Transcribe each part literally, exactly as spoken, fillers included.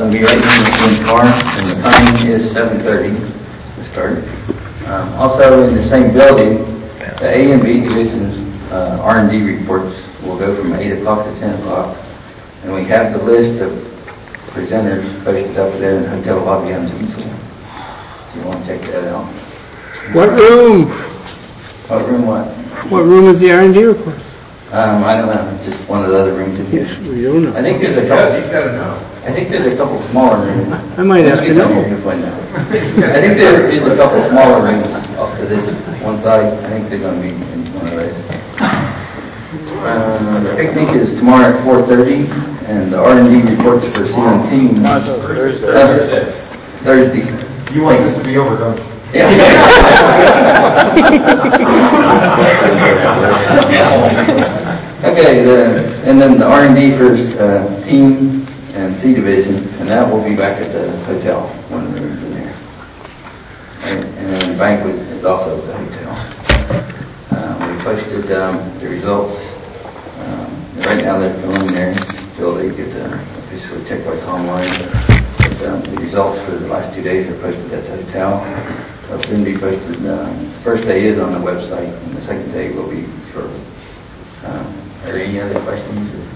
going to be right in the car, and the time is seven thirty to start. Um, also, in the same building, the A and B division's uh, R and D reports will go from eight o'clock to ten o'clock, and we have the list of presenters posted up there in the hotel lobby on the easel. If you want to check that out. What room? What room? What? What room is the R and D report? Um, I don't know. It's just one of the other rooms in here. Yes, we don't know. I think there's a couple. He's got to know. I think there's a couple smaller rooms. I might have to know. You'll find out. I think there is a couple smaller rooms off to this one side. I think they're going to be in one of those. Uh, the picnic is tomorrow at four thirty, and the R and D reports for C M team Thursday. Uh, Thursday. You want this to be over, don't you? Yeah. Okay, the, and then the R and D for uh, team and C division, and that will be back at the hotel, one of the rooms in there. And, and then the banquet is also at the hotel. Um, we posted um, the results. Um, right now they're preliminary, so they get uh, officially checked by Tom Line. But, um, the results for the last two days are posted at the hotel. They'll soon be posted. Um, the first day is on the website, and the second day will be shortly. Um, are there any other questions? Or?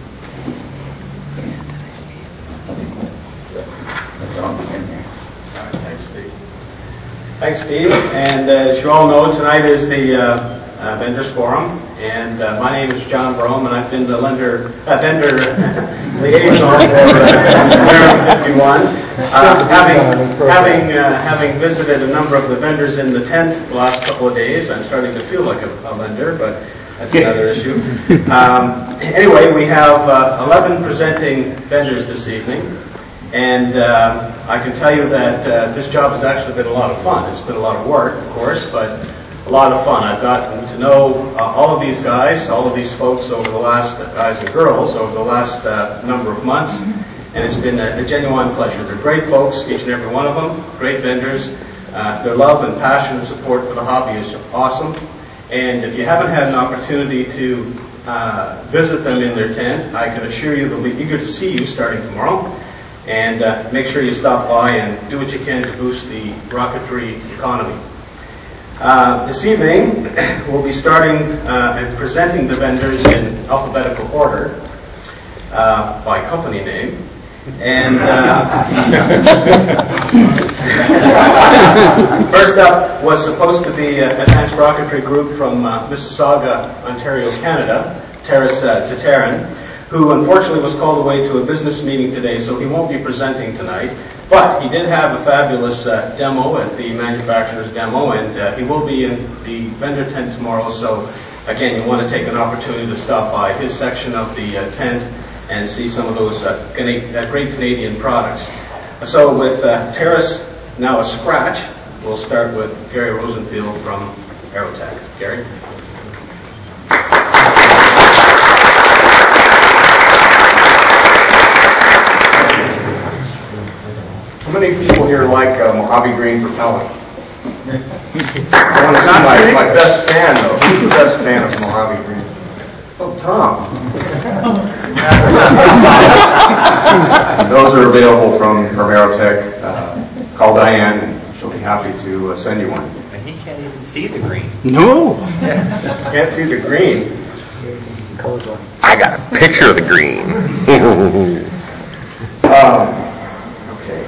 That's all in there. All right, thanks, Steve. Thanks, Steve. And uh, as you all know, tonight is the uh, uh, Vendors Forum, and uh, my name is John Brome, and I've been the lender, uh, vendor liaison for uh, fifty-one. Uh, having having uh, having visited a number of the vendors in the tent the last couple of days, I'm starting to feel like a, a lender, but that's another issue. Um, anyway, we have uh, eleven presenting vendors this evening, and uh, I can tell you that uh, this job has actually been a lot of fun. It's been a lot of work, of course, but a lot of fun. I've gotten to know uh, all of these guys, all of these folks over the last, uh, guys and girls, over the last uh, number of months, and it's been a, a genuine pleasure. They're great folks, each and every one of them, great vendors. Uh, their love and passion and support for the hobby is awesome. And if you haven't had an opportunity to uh, visit them in their tent, I can assure you they'll be eager to see you starting tomorrow. And uh, make sure you stop by and do what you can to boost the rocketry economy. Uh, this evening, we'll be starting uh, and presenting the vendors in alphabetical order uh, by company name. And uh, first up was supposed to be uh, Advanced Rocketry Group from uh, Mississauga, Ontario, Canada, Terrace uh, Tataran, who unfortunately was called away to a business meeting today, so he won't be presenting tonight. But he did have a fabulous uh, demo at the manufacturer's demo, and uh, he will be in the vendor tent tomorrow. So again, you want to take an opportunity to stop by his section of the uh, tent and see some of those uh, Cana- uh, great Canadian products. So with uh, Terrace now a scratch, we'll start with Gary Rosenfield from Aerotech. Gary? How many people here like uh, Mojave Green propellant? I want to see my, my best fan, though. Who's the best fan of Mojave Green? Oh, Tom. Those are available from, from Aerotech. Uh, call Diane. She'll be happy to uh, send you one. And he can't even see the green. No. Can't see the green. I got a picture of the green. um, okay.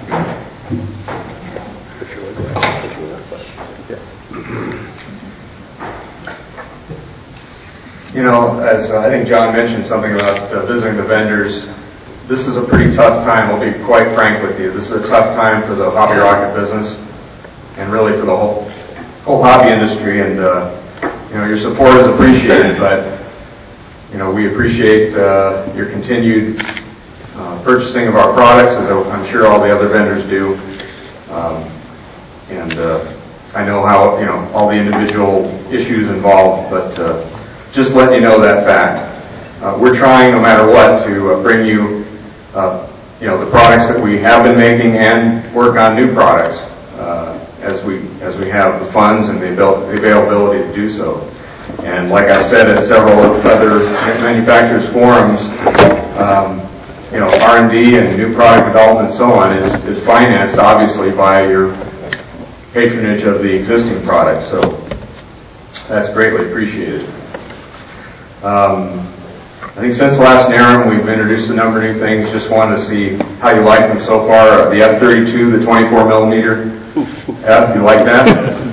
You know, as uh, I think John mentioned something about uh, visiting the vendors, this is a pretty tough time. I'll be quite frank with you. This is a tough time for the hobby rocket business and really for the whole whole hobby industry. And, uh, you know, your support is appreciated, but, you know, we appreciate uh, your continued uh, purchasing of our products, as I'm sure all the other vendors do. Um, and uh, I know how, you know, all the individual issues involved, but uh, just letting you know that fact. Uh, we're trying, no matter what, to uh, bring you, uh, you know, the products that we have been making and work on new products uh, as we as we have the funds and the, avail- the availability to do so. And like I said at several other manufacturers forums, um, you know, R and D and new product development and so on is, is financed obviously by your patronage of the existing product. So that's greatly appreciated. Um, I think since last NARAM, we've introduced a number of new things. Just wanted to see how you like them so far. The F thirty-two, the twenty-four millimeter. F, you like that?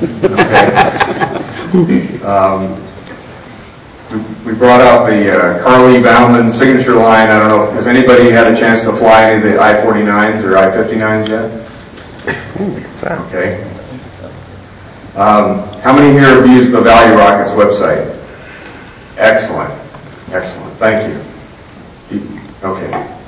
Okay. Um, we, we brought out the uh, Carly Baumann signature line. I don't know, has anybody had a chance to fly any of the I forty-nines or I fifty-nines yet? Okay. Um, how many here have used the Value Rockets website? Excellent. Excellent. Thank you. Okay.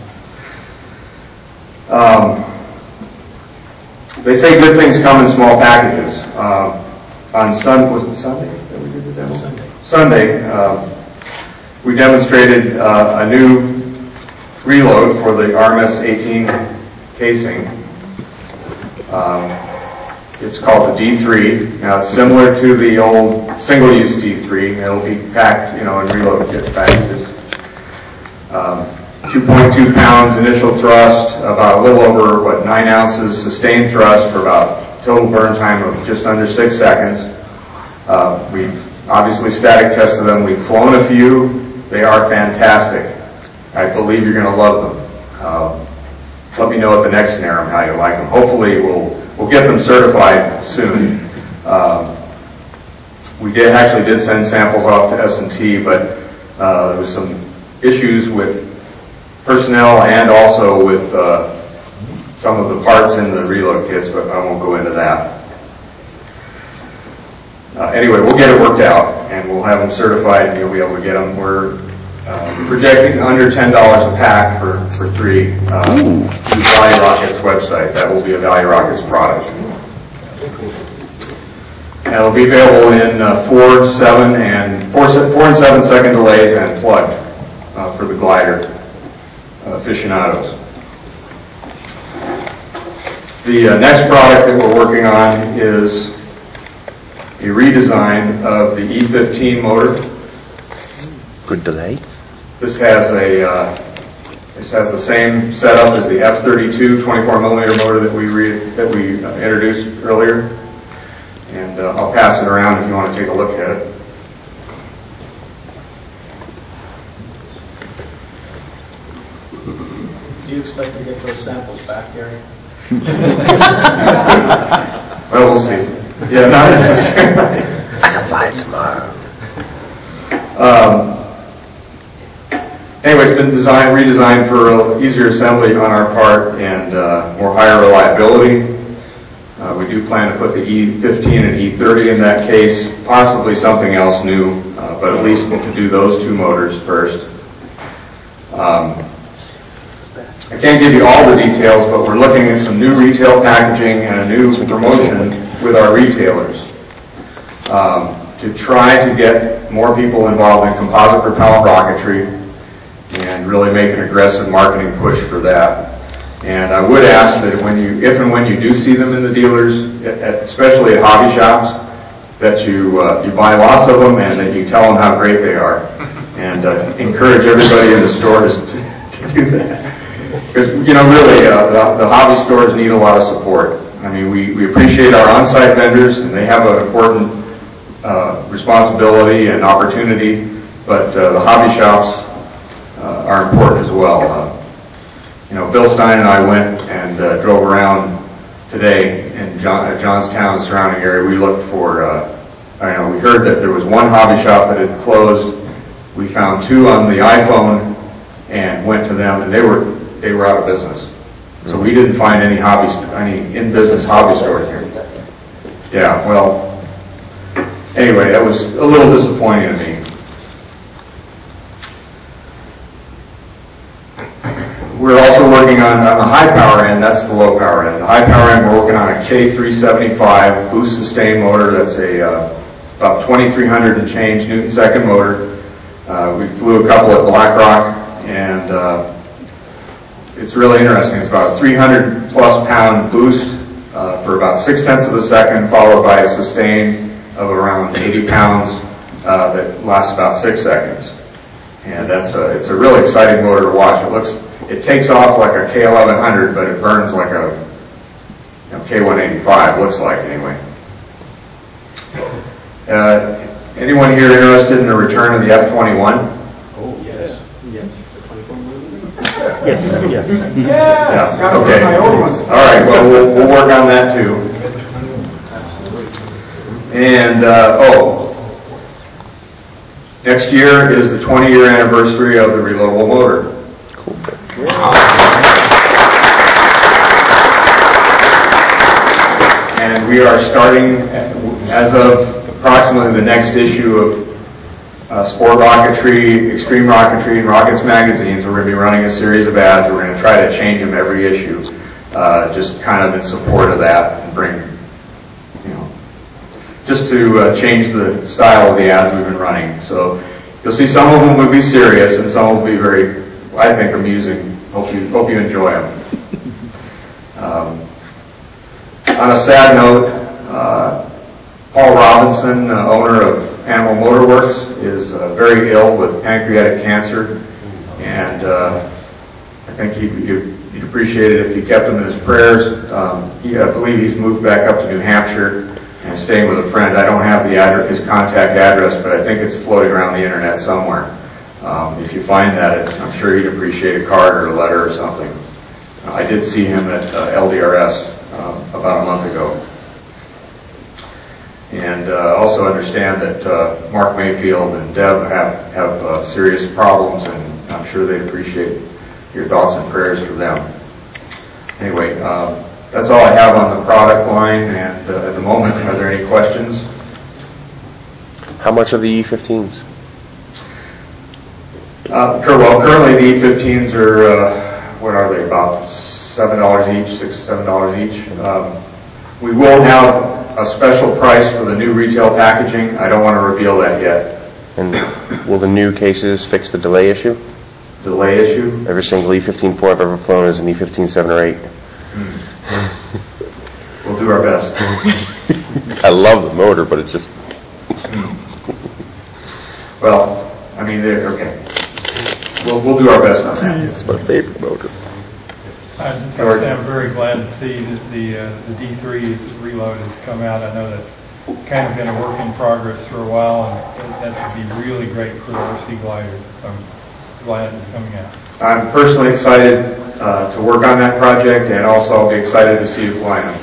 Um, they say good things come in small packages. Um, on Sun, was it Sunday that we did the demo? Sunday. Sunday, um, we demonstrated uh, a new reload for the R M S eighteen casing. Um, it's called the D three. Now it's similar to the old single-use D three. It'll be packed, you know, in reload kit packages. Um, two point two pounds initial thrust, about a little over, what, nine ounces sustained thrust for about total burn time of just under six seconds. Uh, we've obviously static tested them. We've flown a few. They are fantastic. I believe you're going to love them. Uh, let me know at the next NARAM how you like them. Hopefully we'll we'll get them certified soon. Um, we did actually did send samples off to S and T, but uh, there was some issues with personnel and also with uh, some of the parts in the reload kits, but I won't go into that. Uh, anyway, we'll get it worked out, and we'll have them certified, and you'll be able to get them. We're uh, projecting under ten dollars a pack for, for three uh, through Value Rockets website. That will be a Value Rockets product. And it'll be available in uh, four, seven, and four, four and seven second delays and plugged uh, for the glider uh, aficionados. The uh, next product that we're working on is a redesign of the E fifteen motor. Good delay. This has a uh, this has the same setup as the F thirty-two twenty-four millimeter motor that we re- that we uh, introduced earlier, and uh, I'll pass it around if you want to take a look at it. Do you expect to get those samples back, Gary? Well, we'll see. Yeah, not necessarily. I can fly it tomorrow. Um, anyway, it's been designed, redesigned for easier assembly on our part and uh, more higher reliability. Uh, we do plan to put the E fifteen and E thirty in that case, possibly something else new, uh, but at least to do those two motors first. Um, I can't give you all the details, but we're looking at some new retail packaging and a new promotion with our retailers um, to try to get more people involved in composite propellant rocketry and really make an aggressive marketing push for that. And I would ask that when you, if and when you do see them in the dealers, especially at hobby shops, that you uh, you buy lots of them and that you tell them how great they are, and uh, encourage everybody in the stores to, to do that. Because, you know, really, uh, the, the hobby stores need a lot of support. I mean, we, we appreciate our on-site vendors, and they have an important uh, responsibility and opportunity, but uh, the hobby shops uh, are important as well. Uh, you know, Bill Stein and I went and uh, drove around today in John, uh, Johnstown and surrounding area. We looked for, uh, I know, we heard that there was one hobby shop that had closed. We found two on the iPhone and went to them, and they were they were out of business. So we didn't find any hobby, any in-business hobby stores here. Yeah, well, anyway, that was a little disappointing to me. We're also working on, on the high power end, that's the low power end. The high power end, we're working on a K three seventy-five boost sustain motor. That's a uh, about twenty-three hundred and change Newton second motor. Uh, we flew a couple at Blackrock, and uh, it's really interesting. It's about a three hundred plus pound boost uh, for about six tenths of a second, followed by a sustain of around eighty pounds uh, that lasts about six seconds. And that's a, it's a really exciting motor to watch. It looks it takes off like a K eleven hundred, but it burns like a you know, K one eighty-five, looks like anyway. Uh, anyone here interested in the return of the F twenty-one? Oh, yes. Yes. Yes, yes. Yeah, okay. All right, well, we'll, we'll work on that too. And, uh, oh, next year is the twenty-year anniversary of the reloadable motor. And we are starting, as of approximately the next issue of uh, Sport Rocketry, Extreme Rocketry, and Rockets magazines, we're going to be running a series of ads. We're going to try to change them every issue, uh, just kind of in support of that and bring, you know, just to uh, change the style of the ads we've been running. So you'll see some of them will be serious and some will be very, I think, amusing. Hope you hope you enjoy them. Um, on a sad note, uh, Paul Robinson, uh, owner of Animal Motor Works, is uh, very ill with pancreatic cancer, and uh, I think he'd, he'd appreciate it if you kept him in his prayers. Um, he, I believe he's moved back up to New Hampshire and staying with a friend. I don't have the address, his contact address, but I think it's floating around the internet somewhere. Um, if you find that, I'm sure he'd appreciate a card or a letter or something. Uh, I did see him at uh, L D R S uh, about a month ago. And uh, also understand that uh, Mark Mayfield and Deb have, have uh, serious problems, and I'm sure they'd appreciate your thoughts and prayers for them. Anyway, uh, that's all I have on the product line, and uh, at the moment, are there any questions? How much are the E fifteens? Uh, well, currently the E fifteens are, uh, what are they, about seven dollars each, six, seven dollars each. Um, we will have a special price for the new retail packaging. I don't want to reveal that yet. And will the new cases fix the delay issue? Delay issue? Every single E fifteen four I've ever flown is an E fifteen seven or eight. Hmm. We'll do our best. I love the motor, but it's just... Well, I mean, they're okay. We'll, we'll do our best on that. It's my favorite motor. I just have to say I'm very glad to see that the uh, the D three reload has come out. I know that's kind of been a work in progress for a while, and that would be really great for the R C gliders. So I'm glad it's coming out. I'm personally excited uh, to work on that project, and also I'll be excited to see you fly them.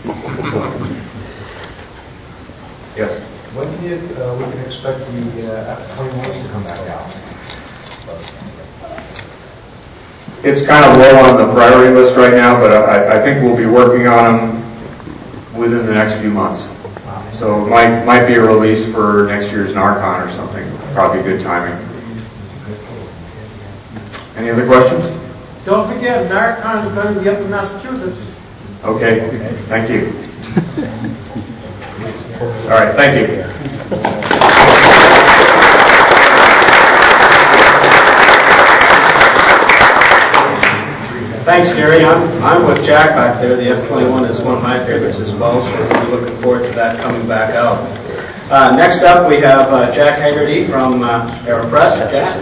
Yes. When do you uh, we can expect the uh, F twenty-ones to come back out? It's kind of low on the priority list right now, but I, I think we'll be working on them within the next few months. So it might, might be a release for next year's NARCon or something. Probably good timing. Any other questions? Don't forget, NARCON is going to be up in Massachusetts. Okay, thank you. All right, thank you. Thanks, Gary. I'm, I'm with Jack back there. The F twenty-one is one of my favorites as well, so we're looking forward to that coming back out. Uh, next up, we have uh, Jack Haggerty from uh, AeroPress. Jack?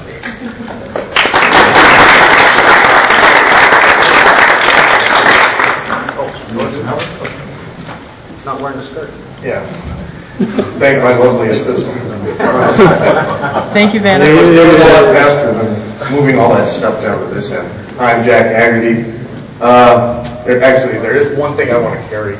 He's not wearing a skirt. Yeah. Thank my lovely assistant. Thank you, Vanna. It was a lot faster than moving all that stuff down to this end. I'm Jack Haggerty. Uh, there, actually, there is one thing I want to carry.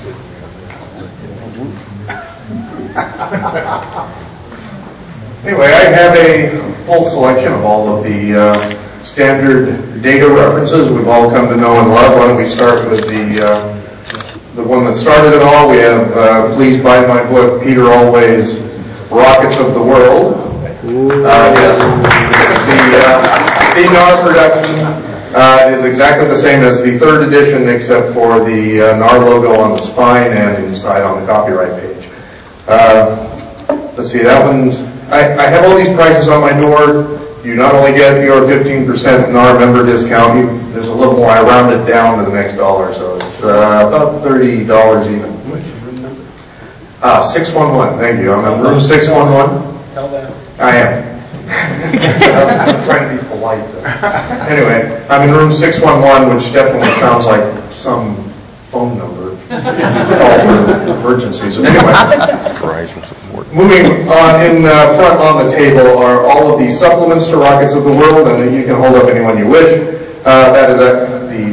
Anyway, I have a full selection of all of the uh, standard data references we've all come to know and love. Why don't we start with the uh, the one that started it all? We have uh, Please Buy My Book, Peter Alway's Rockets of the World. Uh, yes, the uh, the N A R production uh, is exactly the same as the third edition, except for the uh, N A R logo on the spine and inside on the copyright page. Uh, let's see, that one's. I, I have all these prices on my door. You not only get your fifteen percent N A R member discount, you, there's a little more. I rounded down to the next dollar, so it's uh, about thirty dollars even. Ah, six one one. Thank you. I'm in room six one one. Tell them. I am. I'm trying to be polite. light. Anyway, I'm in room six one one, which definitely sounds like some phone number. All for emergencies. Anyway, Verizon support. moving on, in uh, front on the table are all of the supplements to Rockets of the World, and you can hold up any one you wish. Uh, that is uh, the...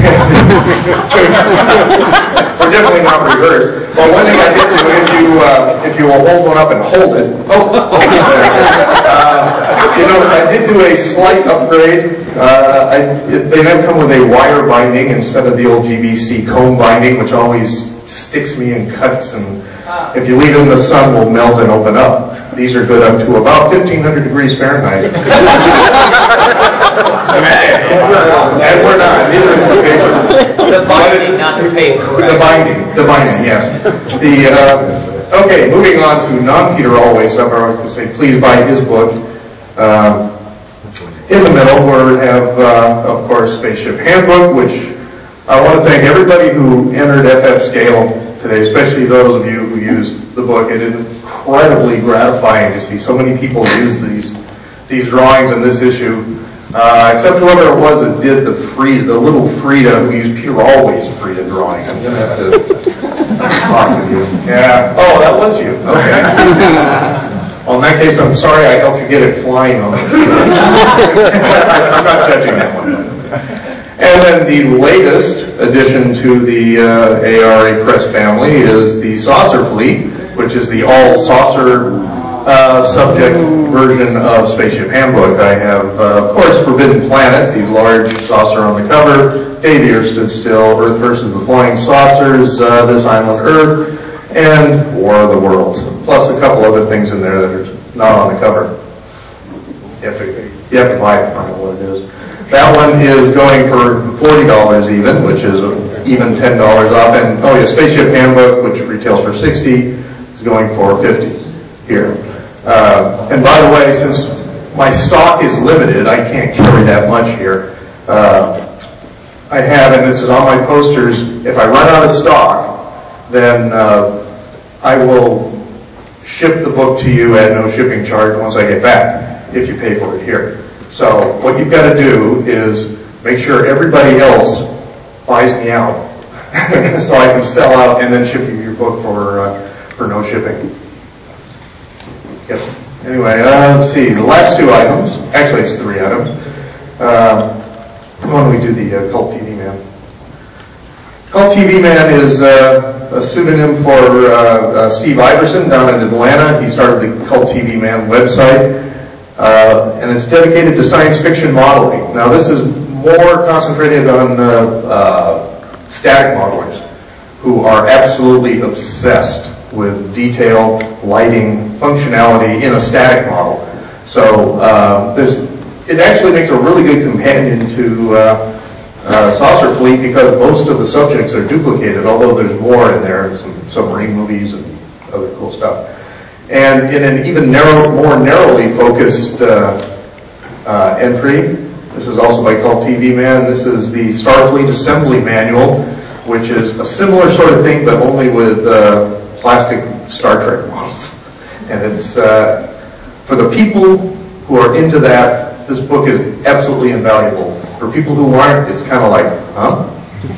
We're definitely not reversed. But one thing I did do, if you, uh, if you will hold one up and hold it, oh, oh uh, you notice I did do a slight upgrade. Uh, I, it, they now come with a wire binding instead of the old G B C comb binding, which always sticks me and cuts, and if you leave it in the sun, will melt and open up. These are good up to about fifteen hundred degrees Fahrenheit. And we're not. Neither is the paper. The binding, not the paper. The binding. The binding, yes. The, uh, okay, moving on to non-Peter Always stuff. I would say please buy his book. Um, in the middle, we have, uh, of course, Spaceship Handbook, which I want to thank everybody who entered F F Scale today, especially those of you who used the book. It is incredibly gratifying to see so many people use these these drawings in this issue. Uh, except whoever it was that did the free, the little Frida who used Peter Always Frida drawing. I'm going to have to talk with you. Yeah. Oh, that was you. Okay. Well, in that case, I'm sorry I helped you get it flying on the field. I'm not judging that one. And then the latest addition to the uh, A R A Press family is the Saucer Fleet, which is the all-saucer uh, subject version of Spaceship Handbook. I have, uh, of course, Forbidden Planet, the large saucer on the cover, Dave Ear Stood Still, Earth versus the Flying Saucers, uh, This Island Earth, and War of the Worlds, plus a couple other things in there that are not on the cover. You have to, you have to buy it to find out what it is. That one is going for forty dollars even, which is even ten dollars off. And, oh yeah, Spaceship Handbook, which retails for sixty dollars, is going for fifty dollars here. Uh, and by the way, since my stock is limited, I can't carry that much here. Uh, I have, and this is on my posters, if I run out of stock, then uh, I will ship the book to you at no shipping charge once I get back, if you pay for it here. So what you've got to do is make sure everybody else buys me out so I can sell out and then ship you your book for uh, for no shipping. Yes. Anyway, uh, let's see. The last two items, actually it's three items. Uh, why don't we do the uh, Cult T V Man? Cult T V Man is uh, a pseudonym for uh, uh, Steve Iverson down in Atlanta. He started the Cult T V Man website. Uh, and it's dedicated to science fiction modeling. Now, this is more concentrated on uh, uh, static modelers who are absolutely obsessed with detail, lighting, functionality in a static model. So uh, there's, it actually makes a really good companion to uh, uh, Saucer Fleet because most of the subjects are duplicated, although there's more in there, some submarine movies and other cool stuff. And in an even narrow, more narrowly focused uh, uh, entry, this is also by Cult T V Man, this is the Starfleet Assembly Manual, which is a similar sort of thing, but only with uh, plastic Star Trek models. And it's, uh, for the people who are into that, this book is absolutely invaluable. For people who aren't, it's kind of like, huh?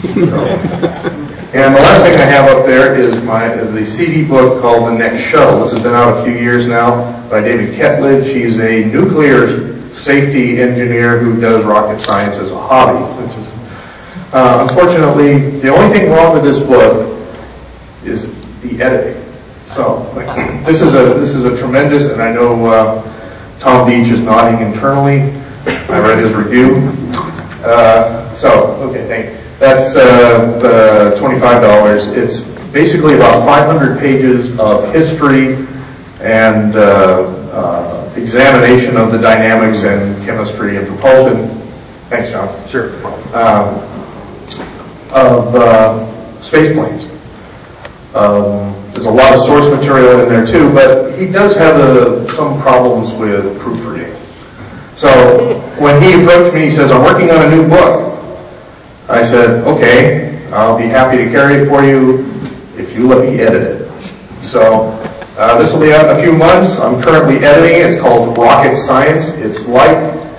And the last thing I have up there is my is the C D book called The Next Shuttle. This has been out a few years now by David Ketledge. He's a nuclear safety engineer who does rocket science as a hobby. Which is, uh, unfortunately, the only thing wrong with this book is the editing. So like, this is a this is a tremendous, and I know uh, Tom Beach is nodding internally. I read his review. Uh, so okay, thank you. That's uh, uh, twenty-five dollars. It's basically about five hundred pages of history and uh, uh, examination of the dynamics and chemistry and propulsion. Thanks, John. Sure. Um, of uh, space planes. Um, there's a lot of source material in there too, but he does have uh, some problems with proofreading. So when he approached me, he says, "I'm working on a new book." I said, okay, I'll be happy to carry it for you if you let me edit it. So uh, this will be out in a few months. I'm currently editing it. It's called Rocket Science. It's like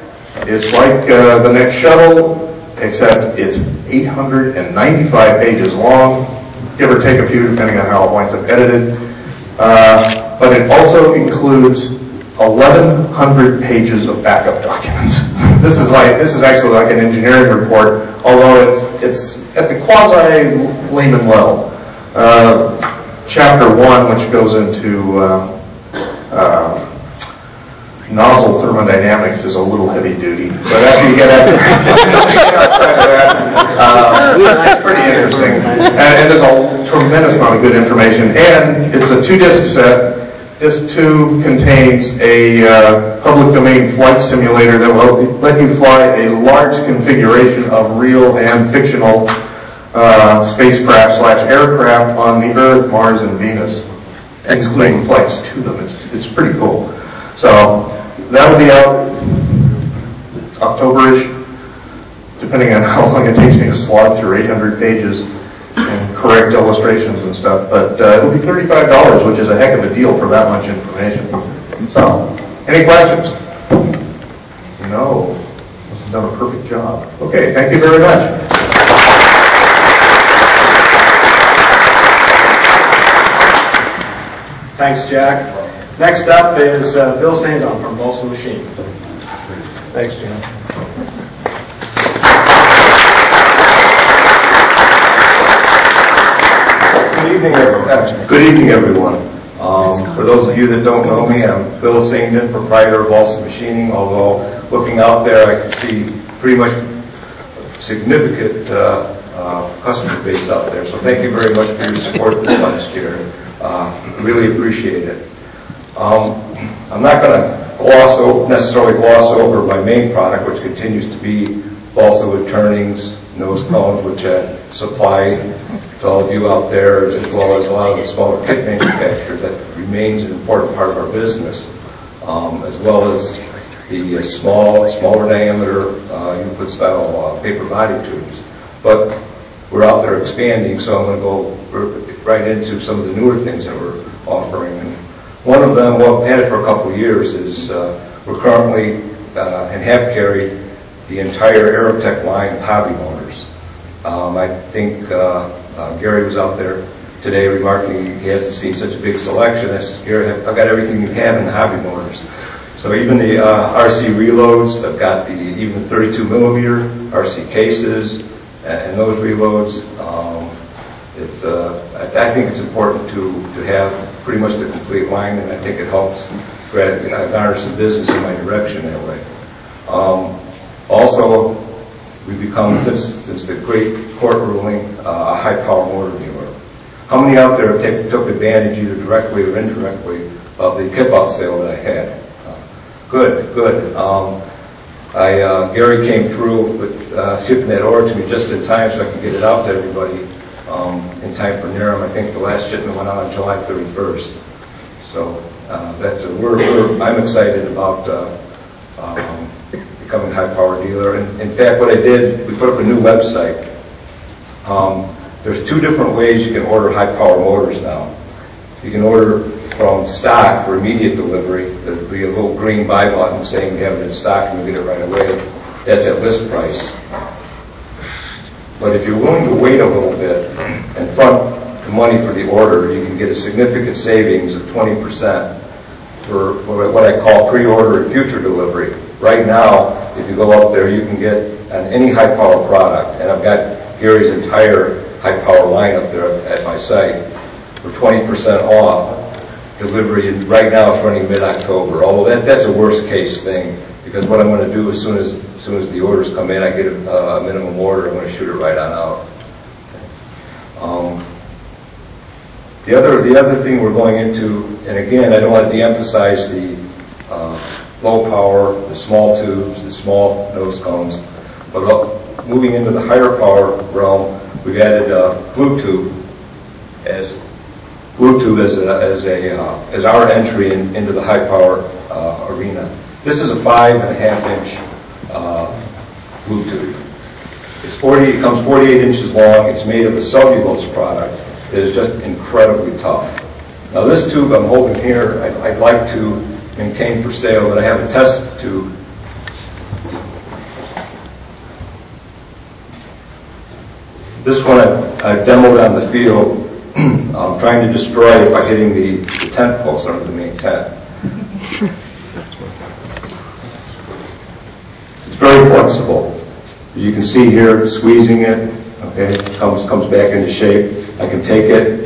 It's like uh, the next shuttle, except it's eight hundred ninety-five pages long, give or take a few depending on how it winds up edited. Uh, but it also includes eleven hundred pages of backup documents. This is like this is actually like an engineering report, although it's it's at the quasi layman level. Uh, chapter one, which goes into uh, uh, nozzle thermodynamics, is a little heavy duty, but after you get outside of that, uh, it's pretty interesting. And, and there's a tremendous amount of good information. And it's a two-disc set. Disc two contains a uh, public domain flight simulator that will let you fly a large configuration of real and fictional uh, spacecraft slash aircraft on the Earth, Mars, and Venus, including flights to them. It's, it's pretty cool. So that'll be out October-ish, depending on how long it takes me to slog through eight hundred pages and correct illustrations and stuff. But uh, it'll be thirty-five dollars, which is a heck of a deal for that much information. So, any questions? No. This has done a perfect job. Okay, thank you very much. Thanks, Jack. Next up is uh, Bill Sandon from Bolson Machine. Thanks, Jim. Good evening, everyone. Good evening, everyone. Um, for those of you that don't know me, I'm Bill Singden, proprietor of Bolson Machining. Although looking out there, I can see pretty much significant uh, uh, customer base out there. So thank you very much for your support this last year. Uh, really appreciate it. Um, I'm not going to gloss over, necessarily gloss over my main product, which continues to be balsa wood turnings, nose cones, which I supply to all of you out there, as well as a lot of the smaller kit manufacturers. That remains an important part of our business, um, as well as the uh, small, smaller diameter uh, input style uh, paper body tubes. But we're out there expanding, so I'm going to go right into some of the newer things that we're offering. And one of them, well, I've had it for a couple of years, is uh, we're currently uh, and have carried the entire Aerotech line of hobby motors. Um, I think uh, uh, Gary was out there today remarking he hasn't seen such a big selection. I said, Gary, I've got everything you have in the hobby motors. So even the uh, R C reloads, I've got the even the thirty-two millimeter R C cases and, and those reloads. Um, it, uh, I, I think it's important to, to have pretty much the complete line, and I think it helps garner some business in my direction that way. Um, also, we've become, since, since the great court ruling, uh, a high-power motor dealer. How many out there take, took advantage, either directly or indirectly, of the kip-off sale that I had? Uh, good, good. Um, I, uh, Gary came through with uh, shipping that order to me just in time so I could get it out to everybody um, in time for N A R M. I think the last shipment went out on July thirty-first. So uh, that's a, we're, we're, I'm excited about uh, um, becoming a high-power dealer. And in fact, what I did, we put up a new website. Um, there's two different ways you can order high-power motors now. You can order from stock for immediate delivery. There'll be a little green buy button saying you have it in stock and you get it right away. That's at list price. But if you're willing to wait a little bit and front the money for the order, you can get a significant savings of twenty percent for what I call pre-order and future delivery. Right now, if you go up there, you can get on any high-power product, and I've got Gary's entire high-power line up there at my site for twenty percent off delivery. And right now, it's running mid-October. Although that, that's a worst-case thing, because what I'm going to do as soon as, as soon as the orders come in, I get a, a minimum order. I'm going to shoot it right on out. Um, the other, the other thing we're going into, and again, I don't want to de-emphasize the uh, low power, the small tubes, the small nose cones, but uh, moving into the higher power realm, we've added uh, Bluetooth as Bluetooth as a, as a uh, as our entry in, into the high power uh, arena. This is a five and a half inch uh, Bluetooth. It's forty. It comes forty-eight inches long. It's made of a cellulose product that is just incredibly tough. Now this tube I'm holding here, I'd, I'd like to maintain for sale, but I have a test tube This one I, I demoed on the field, um, trying to destroy it by hitting the, the tent post under the main tent. It's very flexible. As you can see here, squeezing it, okay, comes comes back into shape. I can take it.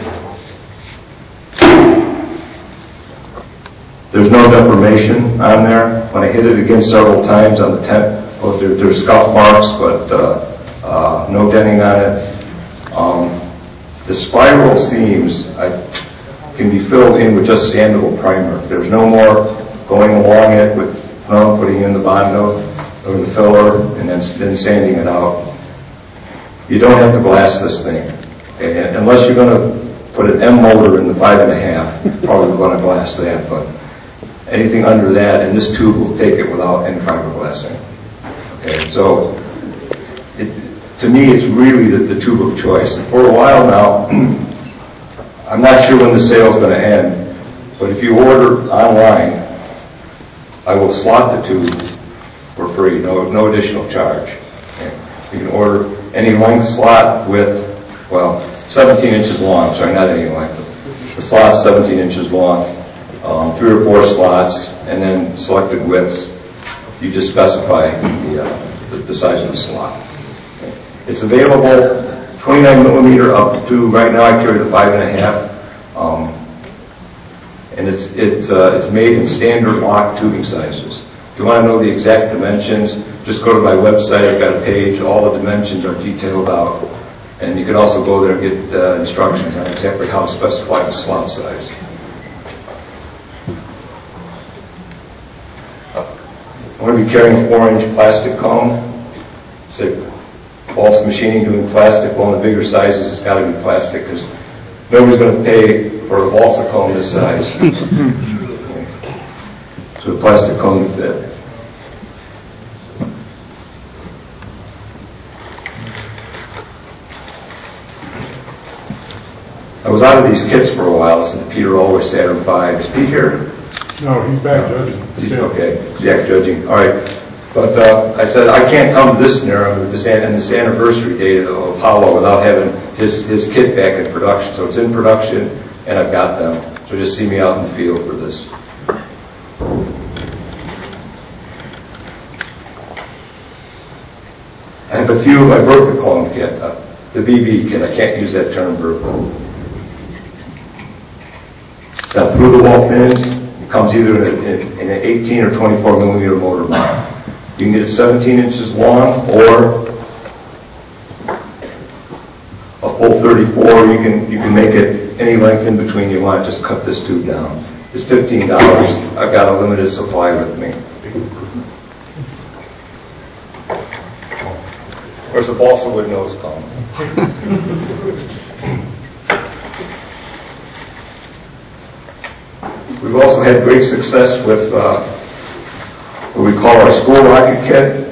There's no deformation on there. When I hit it again several times on the tent, oh, there, there's scuff marks, but uh, uh, no denting on it. Um, the spiral seams I, can be filled in with just sandable primer. There's no more going along it with um, putting in the Bondo or the filler and then, then sanding it out. You don't have to glass this thing, okay? Unless you're going to put an M motor in the five and a half. You're probably going to glass that, but anything under that, and this tube will take it without any fiberglassing. Okay, so it, to me, it's really the, the tube of choice. For a while now, I'm not sure when the sale's going to end, but if you order online, I will slot the tube for free, no no additional charge. Okay. You can order any length slot with, well, seventeen inches long. Sorry, not any length. The slot's seventeen inches long, um, three or four slots, and then selected widths. You just specify the, uh, the, the size of the slot. Okay. It's available twenty-nine millimeter up to, right now I carry the five and a half, um, and it's it's uh, it's made in standard lock tubing sizes. If you want to know the exact dimensions, just go to my website. I've got a page. All the dimensions are detailed out, and you can also go there and get uh, instructions on exactly how to specify the slot size. I'm going to be carrying a four-inch plastic cone. Say, Balsa Machining doing plastic. Well, in the bigger sizes, it's got to be plastic because nobody's going to pay for a balsa cone this size. So the plastic cone fit. I was out of these kits for a while, since Peter always Saturn five. Is Pete here? No, he's back judging. He's, okay, Jack judging. All right. But uh, I said, I can't come to this narrow with this, and this anniversary date of Apollo without having his, his kit back in production. So it's in production, and I've got them. So just see me out in the field for this. I have a few of my Bertha clone kit, uh, the B B kit. I can't use that term, Bertha. It's got through-the-wall pins. It comes either in, a, in an eighteen or twenty-four millimeter motor mount. You can get it seventeen inches long or a full thirty-four. You can you can make it any length in between you want. Just cut this tube down. It's fifteen dollars. I've got a limited supply with me. Where's the balsa wood nose cone? We've also had great success with uh, what we call our school rocket kit.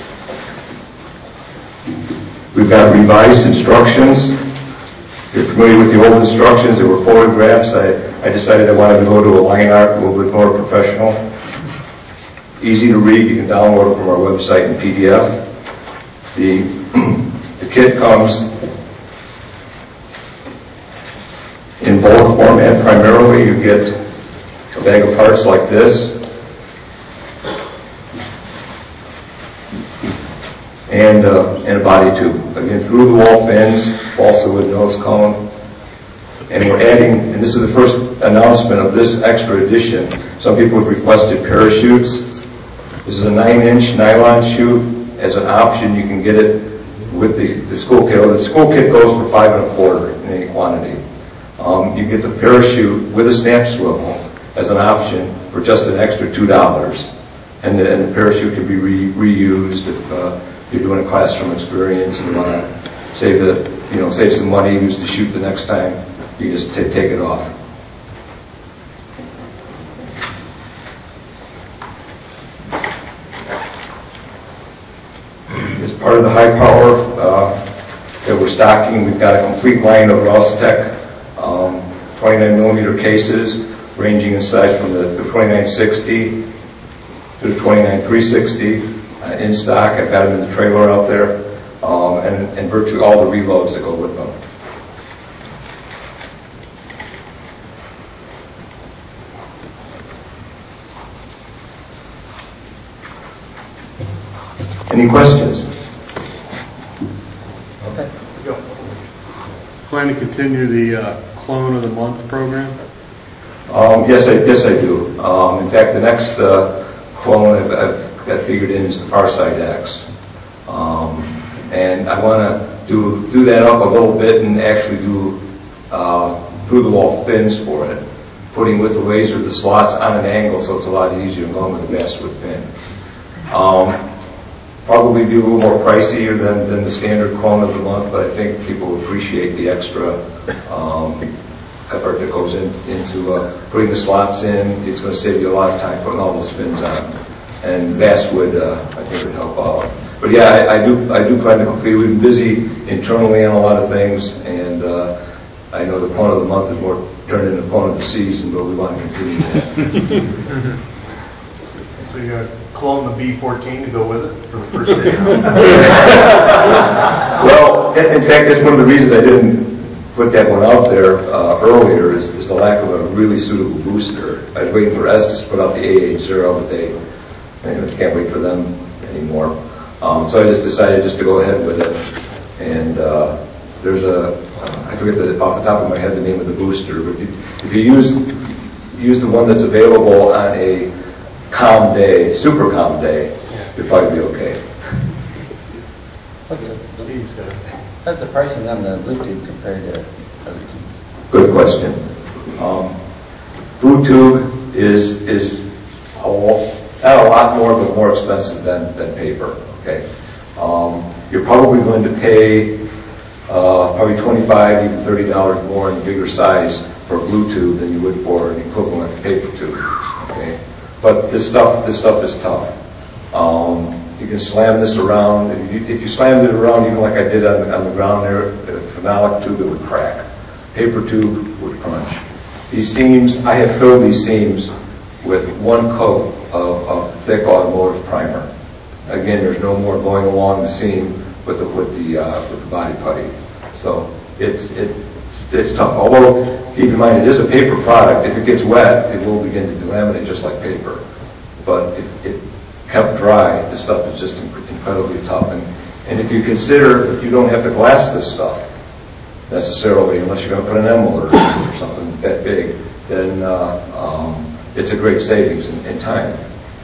We've got revised instructions. If you're familiar with the old instructions, there were photographs. I, I decided I wanted to go to a line art a little bit more professional. Easy to read. You can download it from our website in P D F. The, the kit comes in bulk format primarily. You get a bag of parts like this, and uh, and a body tube. Again, through the wall fins, balsa wood nose cone, and we're adding. And this is the first announcement of this extra edition. Some people have requested parachutes. This is a nine-inch nylon chute. As an option, you can get it with the, the school kit. The school kit goes for five and a quarter in any quantity. Um, you get the parachute with a snap swivel as an option for just an extra two dollars, and the, and the parachute can be re, reused if uh, you're doing a classroom experience and you want to save the, you know, save some money, use the chute the next time. You just t- take it off. As part of the high power uh, that we're stocking, we've got a complete line of Rostec um, twenty-nine millimeter cases, ranging in size from the, the twenty-nine sixty to the twenty-nine three sixty uh, in stock. I've got them in the trailer out there. um, and, and virtually all the reloads that go with them. Any questions? Okay. Plan to continue the uh, Clone of the Month program? Um, yes, I, yes, I do. Um, in fact, the next uh, clone I've, I've got figured in is the Farsight X. Um, and I want to do do that up a little bit and actually do uh, through-the-wall fins for it, putting with the laser the slots on an angle so it's a lot easier than going with a basswood pin. Um, probably be a little more pricier than, than the standard clone of the month, but I think people appreciate the extra um, effort that goes in, into uh, putting the slots in. It's going to save you a lot of time putting all those fins on. And basswood, uh, I think, would help out. But yeah, I, I do I do plan to complete. We've been busy internally on a lot of things, and uh, I know the clone of the month is more turned into clone of the season, but we want to continue that. So you're going to clone the B fourteen to go with it for the first day? Well, in fact, that's one of the reasons I didn't put that one out there uh, earlier is, is the lack of a really suitable booster. I was waiting for Estes to put out the A H zero, but they, I can't wait for them anymore. Um, so I just decided just to go ahead with it. And uh, there's a, I forget the, off the top of my head the name of the booster, but if you, if you use use the one that's available on a calm day, super calm day, you'll probably be okay. What's the, what's the pricing on the Bluetooth compared to other tubes? Good question. Um, Bluetooth is is a, not a lot more, but more expensive than, than paper. Okay, um, you're probably going to pay uh, probably twenty-five, even thirty dollars more in bigger size for Bluetooth than you would for an equivalent paper tube. Okay, but this stuff this stuff is tough. Um, you can slam this around. If you, if you slammed it around, even like I did on, on the ground there, a phenolic tube, it would crack. Paper tube would crunch. These seams, I have filled these seams with one coat of, of thick automotive primer. Again, there's no more going along the seam with the with the uh, with the body putty. So it's it, it's tough. Although keep in mind it is a paper product. If it gets wet, it will begin to delaminate just like paper. But if it kept dry, the stuff is just incredibly tough. And and if you consider that you don't have to glass this stuff necessarily, unless you're going to put an M motor or something that big, then uh, um, it's a great savings in, in time.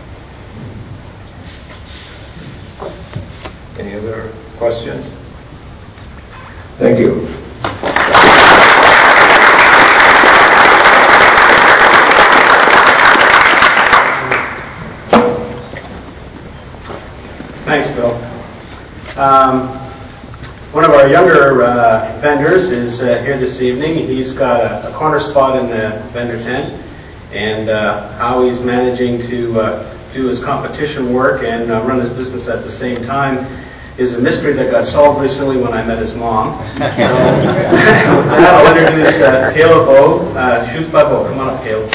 Any other questions? Thank you. Thanks, Bill. Um, one of our younger uh, vendors is uh, here this evening. He's got a, a corner spot in the vendor tent, and uh, how he's managing to uh, do his competition work and uh, run his business at the same time is a mystery that got solved recently when I met his mom. So, with that, I'll introduce uh, Caleb O. Uh, Shoots by Bo. Come on up, Caleb.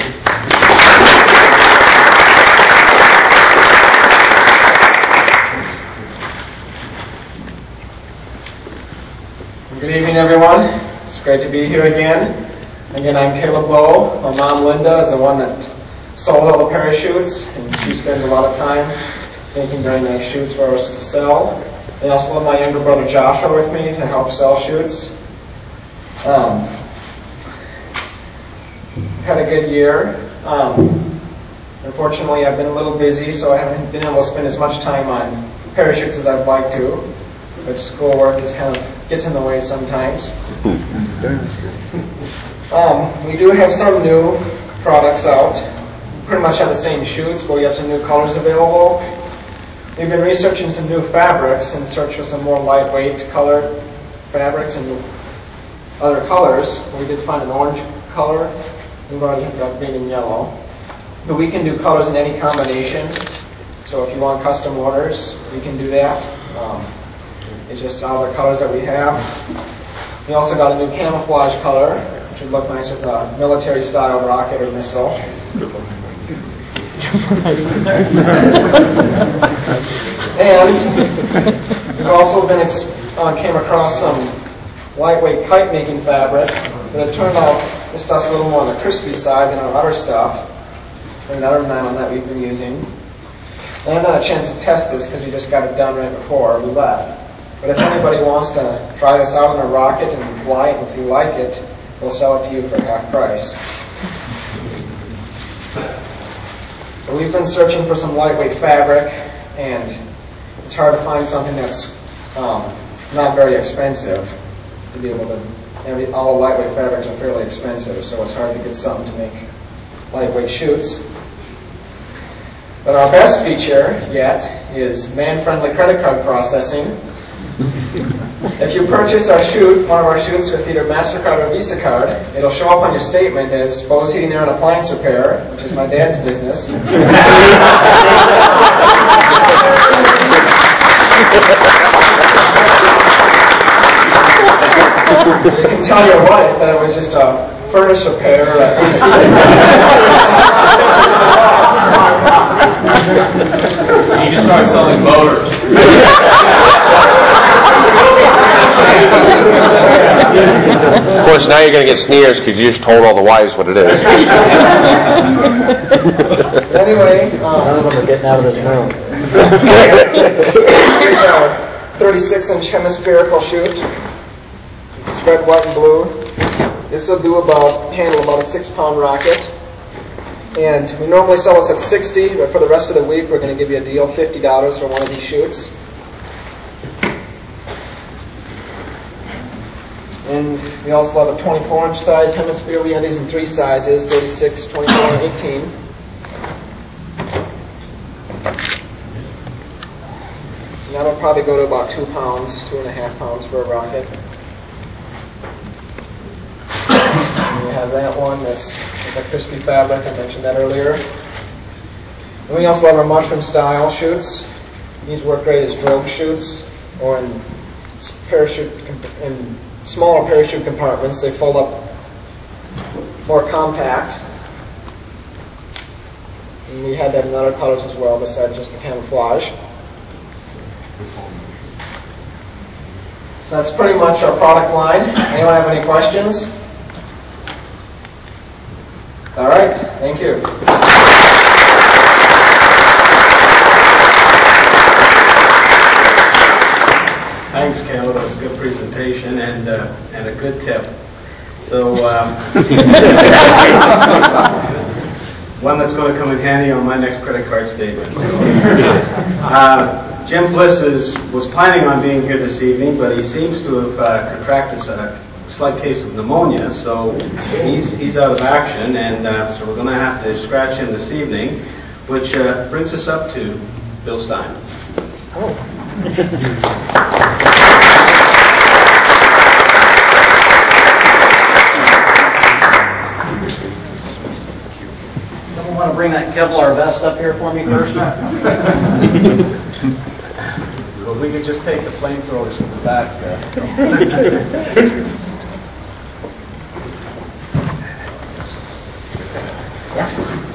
Good evening, everyone. It's great to be here again. Again, I'm Caleb Lowe. My mom, Linda, is the one that sold all the parachutes, and she spends a lot of time making very nice chutes for us to sell. I also have my younger brother Joshua with me to help sell chutes. Um, had a good year. Um, unfortunately, I've been a little busy, so I haven't been able to spend as much time on parachutes as I'd like to. But schoolwork is kind of gets in the way sometimes. Um, we do have some new products out. Pretty much have the same chutes, but we have some new colors available. We've been researching some new fabrics in search of some more lightweight colored fabrics and other colors. We did find an orange color. We've already got green and yellow. But we can do colors in any combination. So if you want custom orders, we can do that. Um, It's just all the colors that we have. We also got a new camouflage color, which would look nice with a military-style rocket or missile. And we've also been ex- uh, came across some lightweight kite making fabric, but it turned out this stuff's a little more on the crispy side than our other stuff, and other nylon that we've been using. And I've had a chance to test this because we just got it done right before we left. But if anybody wants to try this out in a rocket and fly it, if you like it, we'll sell it to you for half price. But we've been searching for some lightweight fabric, and it's hard to find something that's um, not very expensive to be able to. Every, all lightweight fabrics are fairly expensive, so it's hard to get something to make lightweight chutes. But our best feature yet is man-friendly credit card processing. If you purchase our chute, one of our chutes with either MasterCard or Visa card, it'll show up on your statement as Bose Heating, Air, and Appliance Repair, which is my dad's business. So you can tell your wife that it was just a furnace repair or a A C. You can start selling motors. Of course, now you're going to get sneers because you just told all the wives what it is. Anyway, um, none of them are getting out of this room. Here's our thirty-six inch hemispherical chute. It's red, white, and blue. This will do about handle about a six pound rocket. And we normally sell this at sixty dollars, but for the rest of the week we're going to give you a deal, fifty dollars for one of these chutes. And we also have a twenty-four inch size hemisphere. We have these in three sizes, thirty-six, twenty-four, and eighteen. And that'll probably go to about two pounds, two and a half pounds for a rocket. And we have that one that's with a crispy fabric, I mentioned that earlier. And we also have our mushroom style chutes. These work great as drogue chutes or in parachute in smaller parachute compartments. They fold up more compact. And we had that in other colors as well besides just the camouflage. So that's pretty much our product line. Anyone have any questions? All right, thank you. Thanks, Caleb. That was a good presentation and uh, and a good tip. So um, one that's going to come in handy on my next credit card statement. Uh, Jim Bliss is, was planning on being here this evening, but he seems to have uh, contracted a slight case of pneumonia, so he's he's out of action, and uh, so we're going to have to scratch him this evening, which uh, brings us up to Bill Stein. Oh. Someone want to bring that Kevlar vest up here for me first? Well, we could just take the flamethrowers from the back. Uh. Yeah.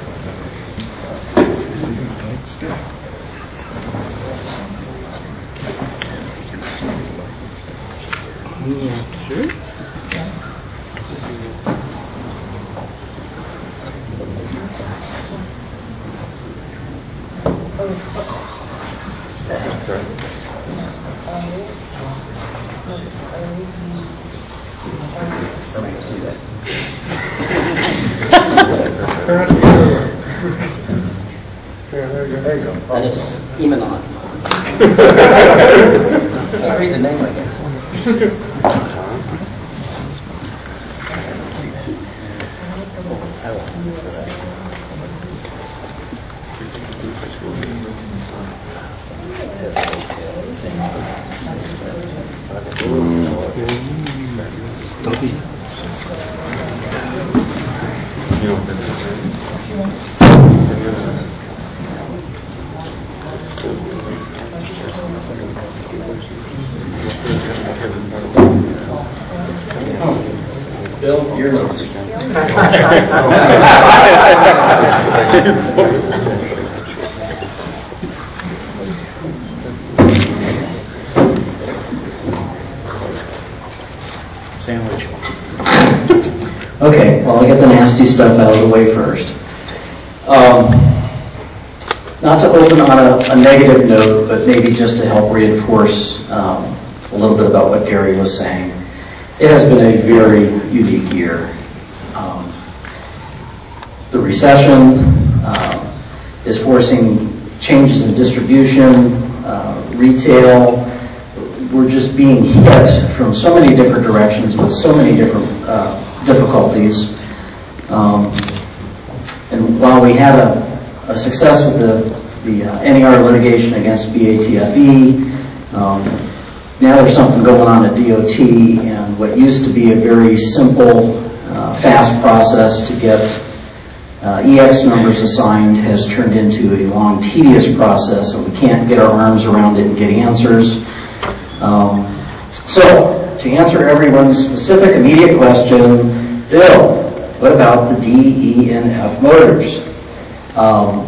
And it's Emanon. Can't read the name, I guess. Bill, your numbers. Sandwich. Okay, well, I'll get the nasty stuff out of the way first. Um, not to open on a, a negative note, but maybe just to help reinforce um, a little bit about what Gary was saying. It has been a very unique year. Um, the recession uh, is forcing changes in distribution, uh, retail. We're just being hit from so many different directions with so many different uh, difficulties. Um, and while we had a, a success with the, the uh, N E R litigation against B A T F E, um, now there's something going on at D O T, and what used to be a very simple, uh, fast process to get uh, E X numbers assigned has turned into a long, tedious process, and we can't get our arms around it and get answers. Um, so, to answer everyone's specific immediate question, Bill, what about the D, E, and F motors? Um,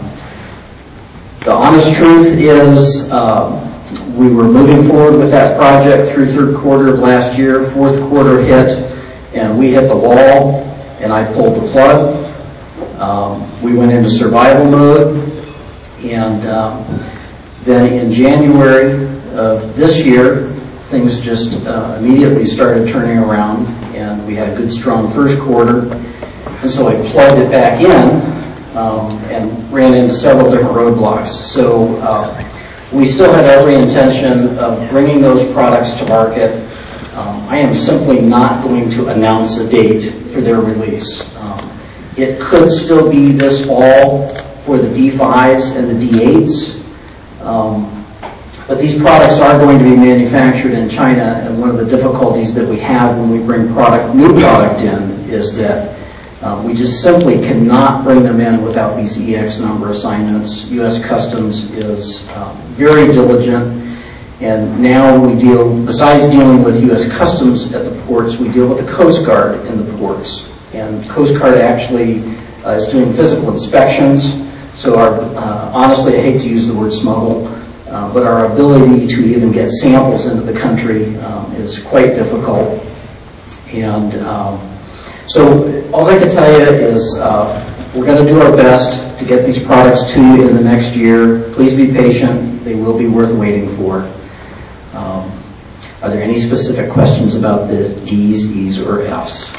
the honest truth is um, we were moving forward with that project through third quarter of last year. Fourth quarter hit, and we hit the wall, and I pulled the plug. Um, we went into survival mode, and um, then in January of this year, things just uh, immediately started turning around, and we had a good, strong first quarter. And so I plugged it back in um, and ran into several different roadblocks. So uh, we still have every intention of bringing those products to market. Um, I am simply not going to announce a date for their release. Um, it could still be this fall for the D fives and the D eights. Um, But these products are going to be manufactured in China, and one of the difficulties that we have when we bring product, new product in is that uh, we just simply cannot bring them in without these E X number assignments. U S Customs is um, very diligent, and now we deal, besides dealing with U S Customs at the ports, we deal with the Coast Guard in the ports. And Coast Guard actually uh, is doing physical inspections, so our, uh, honestly, I hate to use the word smuggle, Uh, but our ability to even get samples into the country um, is quite difficult. And um, so all I can tell you is uh, we're going to do our best to get these products to you in the next year. Please be patient. They will be worth waiting for. Um, are there any specific questions about the D's, E's, or F's?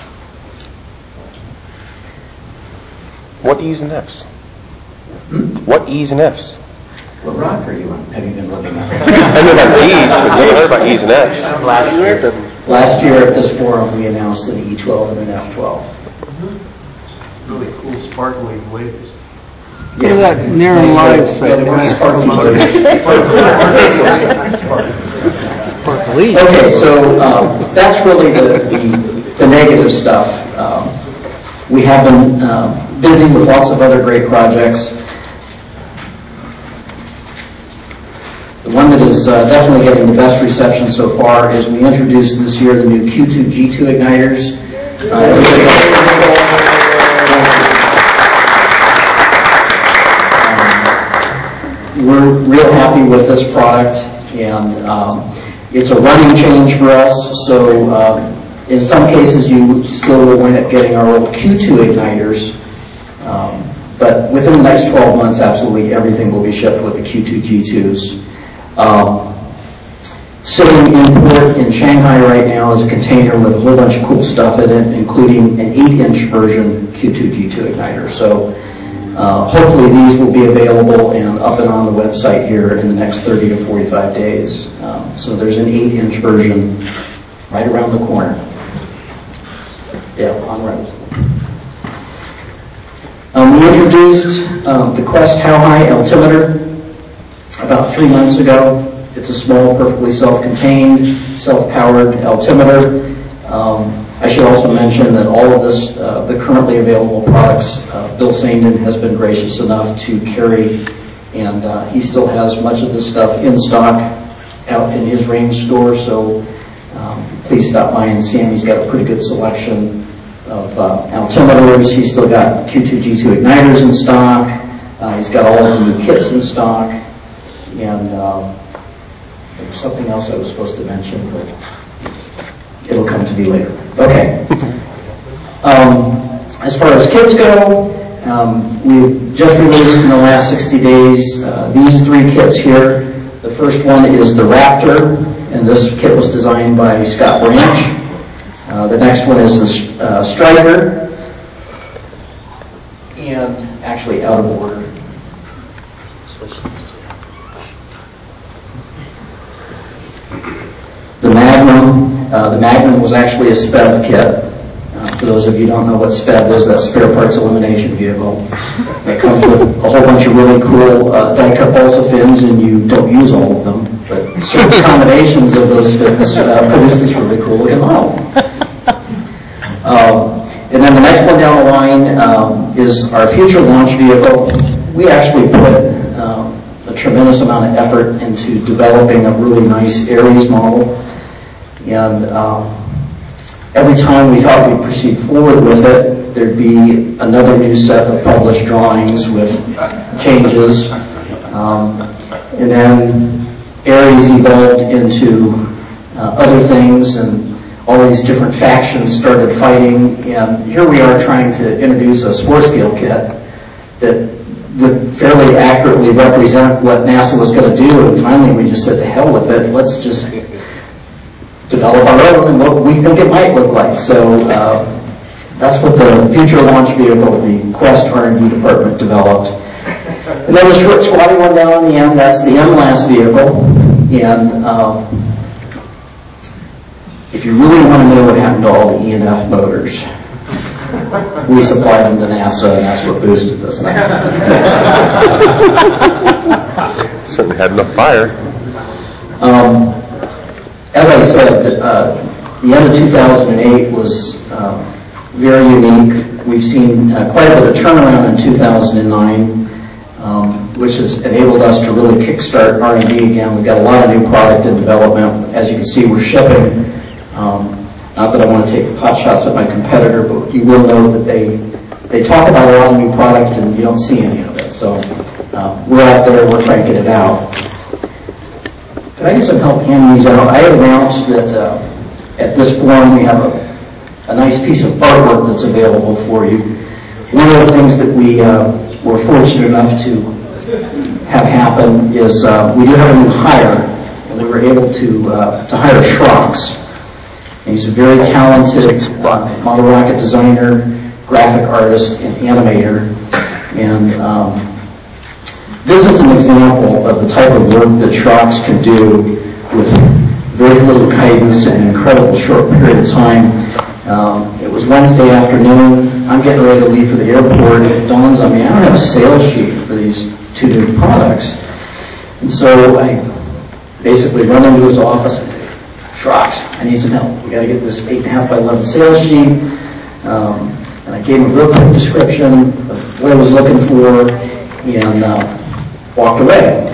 What E's and F's? Hmm? What E's and F's? What rock are you on? Have you been looking at? I know about E's, but I never heard about E's and F's. Last year, last year at this forum, we announced an E twelve and an F twelve. Really cool, sparkly lasers. Look at that near live site. Sparkly. Okay, so um, that's really the, the, the negative stuff. Um, we have been uh, busy with lots of other great projects. The one that is uh, definitely getting the best reception so far is we introduced this year the new Q two G two igniters. Uh, um, we're real happy with this product, and um, it's a running change for us. So uh, in some cases, you still will wind up getting our old Q two igniters. Um, but within the next twelve months, absolutely everything will be shipped with the Q two G twos. Um, sitting in port in Shanghai right now is a container with a whole bunch of cool stuff in it, including an eight inch version Q two G two igniter. So uh, hopefully these will be available and up and on the website here in the next thirty to forty-five days. Um, so there's an eight inch version right around the corner. Yeah, on road. Um, we introduced um, the Quest How High altimeter about three months ago. It's a small, perfectly self-contained, self-powered altimeter. Um, I should also mention that all of this, uh, the currently available products, uh, Bill Sandin has been gracious enough to carry, and uh, he still has much of this stuff in stock out in his range store, so um, please stop by and see him. He's got a pretty good selection of uh, altimeters. He's still got Q two G two igniters in stock. Uh, he's got all of the new kits in stock. And um, there was something else I was supposed to mention, but it'll come to me later. Okay. Um, as far as kits go, um, we've just released in the last sixty days uh, these three kits here. The first one is the Raptor, and this kit was designed by Scott Branch. Uh, the next one is the uh, Striker, and actually out of order. The Magnum, uh, the Magnum was actually a S P E V kit. Uh, for those of you who don't know what S P E V is, that's spare parts elimination vehicle. It comes with a whole bunch of really cool uh, die-cut balsa fins, and you don't use all of them, but certain combinations of those fins uh, produce this really cool looking model. Um, and then the next one down the line um, is our future launch vehicle. We actually put um, a tremendous amount of effort into developing a really nice Ares model. And um, every time we thought we'd proceed forward with it, there'd be another new set of published drawings with changes. Um, and then Ares evolved into uh, other things, and all these different factions started fighting. And here we are trying to introduce a sport scale kit that would fairly accurately represent what NASA was going to do. And finally we just said, to hell with it, let's just develop our own and what we think it might look like. So uh, that's what the future launch vehicle, the Quest R and D department, developed. And then the short squatty one down in the end, that's the M LAS vehicle. And um, if you really want to know what happened to all the E and F motors, we supplied them to NASA, and that's what boosted this thing. Certainly had enough fire. Um, as I said, uh, the end of two thousand eight was uh, very unique. We've seen uh, quite a bit of turnaround in two thousand nine, um, which has enabled us to really kickstart R and D again. We've got a lot of new product in development. As you can see, we're shipping. Um, not that I want to take pot shots at my competitor, but you will know that they they talk about a lot of new product and you don't see any of it. So uh, we're out there, we're cranking it out. Can I get some help handing these out? I had announced that uh, at this forum we have a, a nice piece of artwork that's available for you. One of the things that we uh, were fortunate enough to have happen is uh, we do have a new hire, and we were able to uh, to hire Shrox. He's a very talented uh, model rocket designer, graphic artist, and animator. And um, this is an example of the type of work that Shrox can do with very little guidance and an incredible short period of time. Um, it was Wednesday afternoon. I'm getting ready to leave for the airport. It dawns on me, I don't have a sales sheet for these two new products. And so I basically run into his office and Shrox, I need some help. We got to get this eight and a half by eleven sales sheet. Um, and I gave him a real quick description of what I was looking for, and uh, walked away.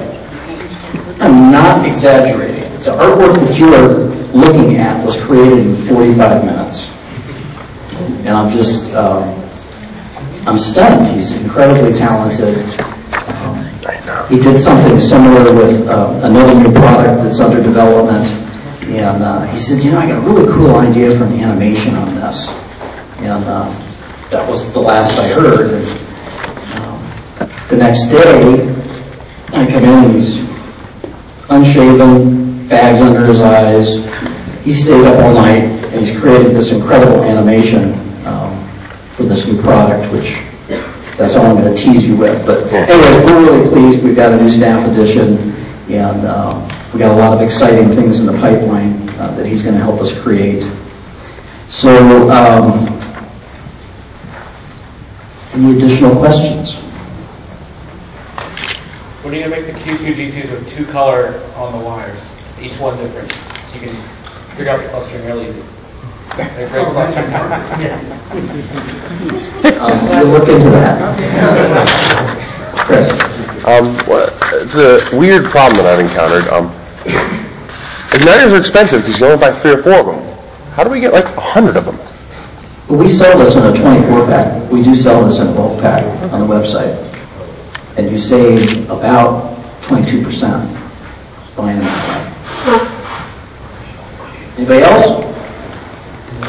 I'm not exaggerating. The artwork that you are looking at was created in forty-five minutes, and I'm just, um, I'm stunned. He's incredibly talented. Um, he did something similar with uh, another new product that's under development. And uh, he said, you know, I got a really cool idea for an animation on this. And uh, that was the last I heard. And, um, the next day, I come in and he's unshaven, bags under his eyes. He stayed up all night, and he's created this incredible animation um, for this new product, which that's all I'm going to tease you with. But anyway, we're really pleased. We've got a new staff addition, and um, we got a lot of exciting things in the pipeline uh, that he's going to help us create. So, um, any additional questions? When are you going to make the Q two D twos with two color on the wires, each one different, so you can figure out the clustering real easy? They're great clustering parts. Um, we'll look into that. Chris? Um, well, it's a weird problem that I've encountered. Um, igniters are expensive because you only buy three or four of them. How do we get like a hundred of them? Well, we sell this in a twenty-four pack. We do sell this in a bulk pack on the website. And you save about twenty-two percent buying that. Anybody else?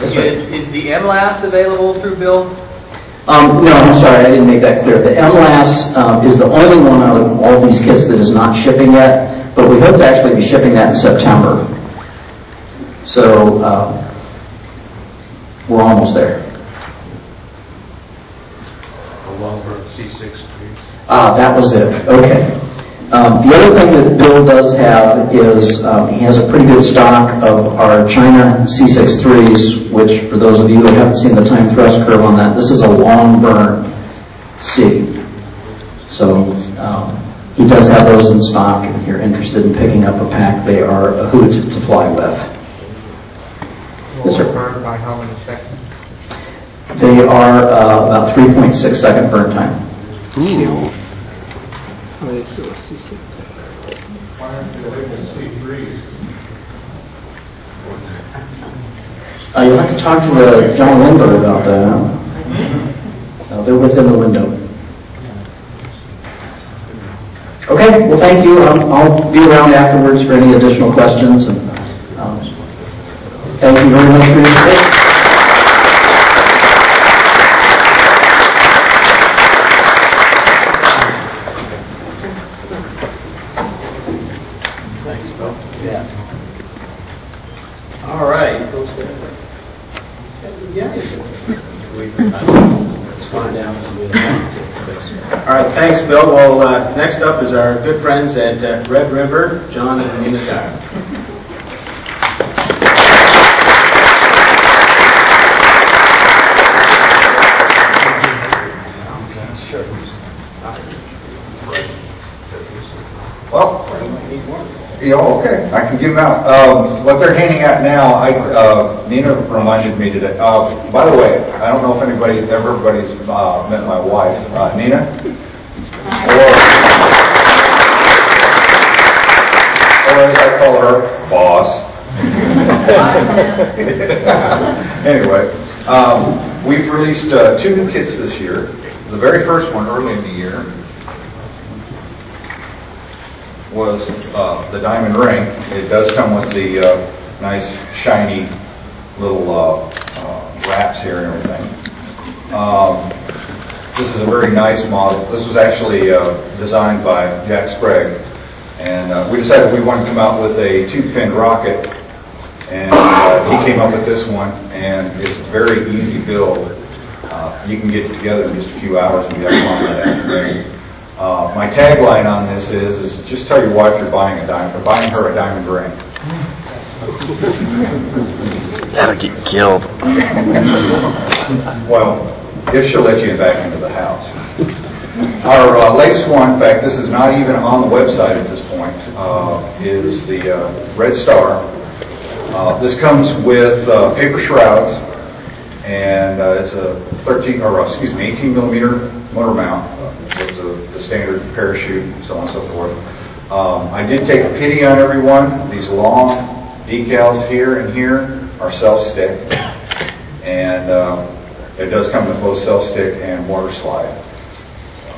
That's right. Is, is the M L A S available through Bill? Um, no, I'm sorry, I didn't make that clear. The M L A S um, is the only one out of all these kits that is not shipping yet, but we hope to actually be shipping that in September. So um, we're almost there. How long for C six trees? Ah, that was it. Okay. Um, the other thing that Bill does have is um, he has a pretty good stock of our China C sixty-threes, which for those of you that haven't seen the time thrust curve on that, this is a long burn C. So um, he does have those in stock, and if you're interested in picking up a pack, they are a hoot to fly with. Yes, sir. Burn by how many seconds? They are uh, about three point six second burn time. Ooh. Uh, you'll have to talk to the John Lindbergh about that. Huh? Uh, they're within the window. Okay, well thank you. Um, I'll be around afterwards for any additional questions. And um, thank you very much for your support. Thanks, Bill. Yes. All right. Let's find out. All right, thanks, Bill. Well, uh, next up is our good friends at uh, Red River, John and Nina Dyer. Well, yeah, okay, I can give them out. Um, what they're handing out now, I, uh, Nina reminded me today. Uh, by the way, I don't know if anybody, everybody's uh, met my wife, uh, Nina. Or, or as I call her, boss. Anyway, um, we've released uh, two new kits this year. The very first one, early in the year, was uh, the diamond ring. It does come with the uh, nice shiny little uh, uh, wraps here and everything. Um, this is a very nice model. This was actually uh, designed by Jack Sprague, and uh, we decided we wanted to come out with a tube-finned rocket, and uh, he came up with this one, and it's a very easy build. Uh, you can get it together in just a few hours and be up on that afternoon. Uh, my tagline on this is, is just tell your wife you're buying a diamond, or buying her a diamond ring. That'll get killed. Well, if she'll let you back into the house. Our uh, latest one, in fact, this is not even on the website at this point, uh, is the uh, Red Star. Uh, this comes with uh, paper shrouds, and uh, it's a thirteen, or excuse me, eighteen millimeter motor mount. With the, the standard parachute and so on and so forth. Um, I did take a pity on everyone. These long decals here and here are self-stick. And uh, it does come with both self-stick and water slide. So.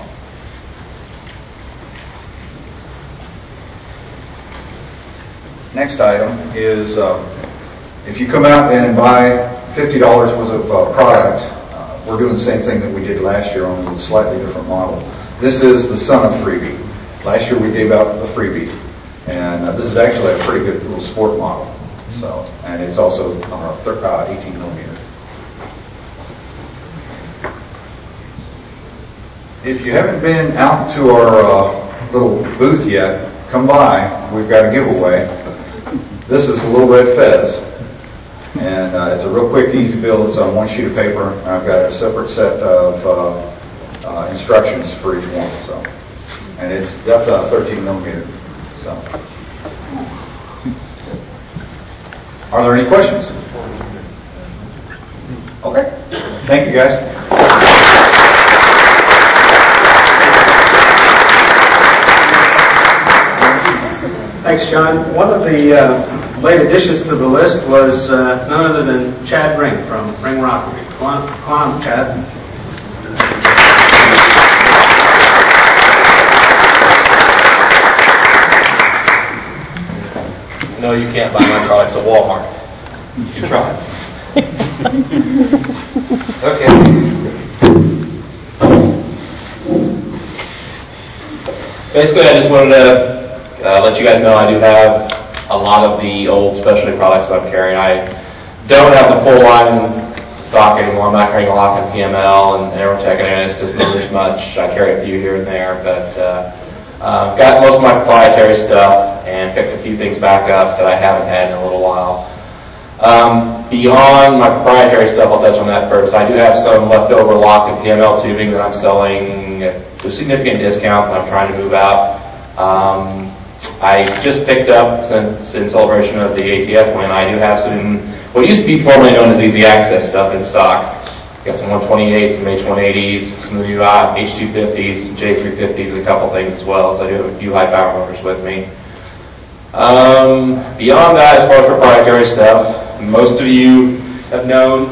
Next item is uh, if you come out and buy fifty dollars worth of uh, product, we're doing the same thing that we did last year, only with a slightly different model. This is the son of Freebie. Last year we gave out the Freebie, and uh, this is actually a pretty good little sport model. So, and it's also uh, eighteen millimeter. If you haven't been out to our uh, little booth yet, come by. We've got a giveaway. This is the Little Red Fez. And uh, it's a real quick, easy build. It's on one sheet of paper. I've got a separate set of uh, uh, instructions for each one. So, and it's that's a thirteen millimeter. So, are there any questions? Okay. Thank you, guys. Thanks, John. One of the uh, late additions to the list was uh, none other than Chad Ring from Ring Rockery. Come on, come on, Chad. No, you can't buy my products at Walmart. You try. Basically, I just wanted to uh, let you guys know I do have a lot of the old specialty products that I'm carrying. I don't have the full line stock anymore. I'm not carrying a lot from P M L and Aerotech, and it's just not as much. I carry a few here and there, but uh, uh, got most of my proprietary stuff and picked a few things back up that I haven't had in a little while. Um, beyond my proprietary stuff, I'll touch on that first. I do have some leftover lock and P M L tubing that I'm selling at a significant discount that I'm trying to move out. Um, I just picked up, since in celebration of the A T F win, I do have some, what used to be formerly known as Easy Access stuff in stock. Got some one twenty-eights, some H one eighties, some of the new H two fifties, some J three fifties, and a couple things as well, so I do have a few high power motors with me. Um, beyond that, as far as proprietary stuff, most of you have known,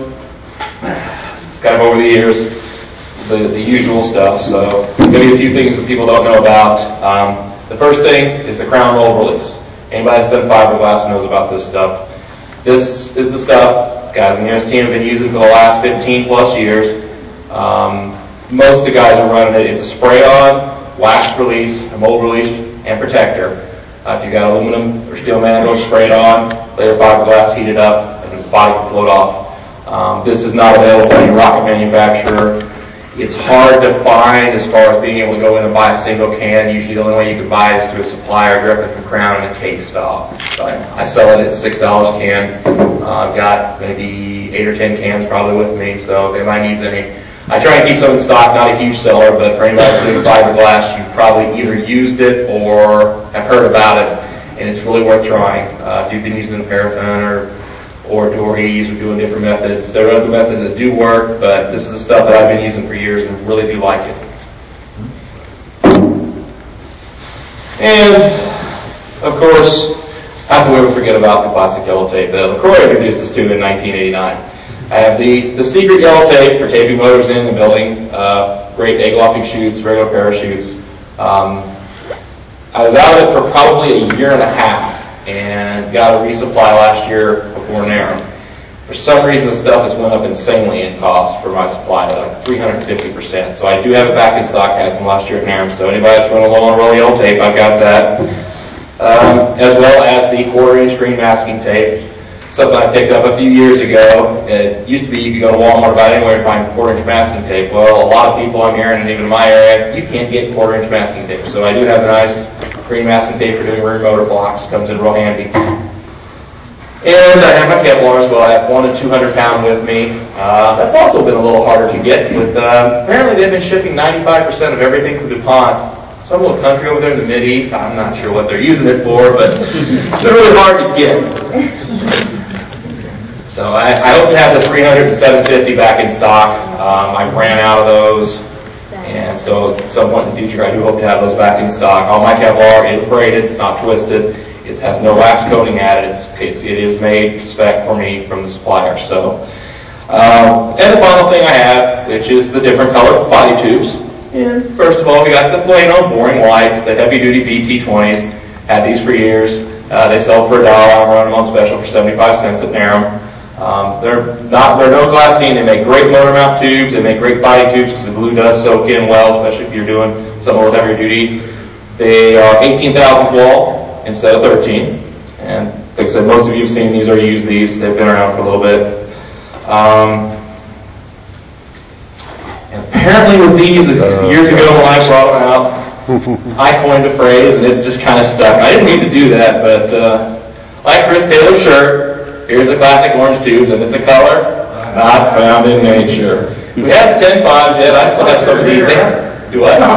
kind of over the years, the, the usual stuff, so maybe a few things that people don't know about. Um, the first thing is the crown roll release. Anybody that's done fiberglass knows about this stuff. This is the stuff guys in the U S team have been using for the last fifteen plus years. Um, most of the guys are running it. It's a spray-on, wax release, a mold release, and protector. Uh, if you've got aluminum or steel mandibles, spray it on, layer fiberglass, heat it up, and the body can float off. Um, this is not available at any rocket manufacturer. It's hard to find as far as being able to go in and buy a single can. Usually the only way you can buy it is through a supplier directly from Crown in a case style. So I, I sell it at six dollars a can. Uh, I've got maybe eight or ten cans probably with me, so if anybody needs any. I try and keep some in stock, not a huge seller, but for anybody that's doing fiberglass, you've probably either used it or have heard about it, and it's really worth trying. Uh, if you've been using paraffin or or Dories or doing different methods. There are other methods that do work, but this is the stuff that I've been using for years and really do like it. And, of course, how can we ever forget about the plastic yellow tape that LaCroix introduced us to in nineteen eighty-nine. I have the, the secret yellow tape for taping motors in and building uh, great egg locking chutes, regular parachutes. Um, I was out of it for probably a year and a half and got a resupply last year before NARAM. For some reason, the stuff has went up insanely in cost for my supply, like three hundred fifty percent. So I do have it back in stock. I had some last year at NARAM. So anybody that's running low on roll yellow tape, I've got that. Um, as well as the quarter-inch green masking tape. Something I picked up a few years ago. It used to be you could go to Walmart about anywhere and find quarter-inch masking tape. Well, a lot of people I'm hearing, and even in my area, you can't get quarter-inch masking tape. So I do have a nice green masking tape for doing rear motor blocks. Comes in real handy. And I have my Kevlar as well. I have one and two hundred pound with me. Uh, that's also been a little harder to get. With uh, apparently they've been shipping ninety-five percent of everything from DuPont. Some little country over there in the Mideast. I'm not sure what they're using it for, but they're really hard to get. So I, I hope to have the three hundred and seven fifty back in stock. Um, I ran out of those, and so at some point in the future, I do hope to have those back in stock. All my Kevlar is braided; it's not twisted. It has no wax coating added. It's, it's it is made spec for me from the supplier. So, um, and the final thing I have, which is the different colored body tubes. And first of all, we got the plain old boring white, the heavy duty B T twenties. Had these for years. Uh, they sell for a dollar. I'm running them on special for seventy-five cents at NARAM. Um, they're not, they're no glassine. They make great motor mount tubes. They make great body tubes because the glue does soak in well, especially if you're doing something with heavier duty. They are eighteen thousand wall instead of thirteen. And like I said, most of you have seen these or used these. They've been around for a little bit. Um, and apparently with these, years ago when I brought them out, I coined a phrase and it's just kind of stuck. I didn't mean to do that, but uh, like Chris Taylor's shirt, here's a classic orange tubes, and it's a color not found in nature. We have the ten fives yet. I still have some of these. They, do what?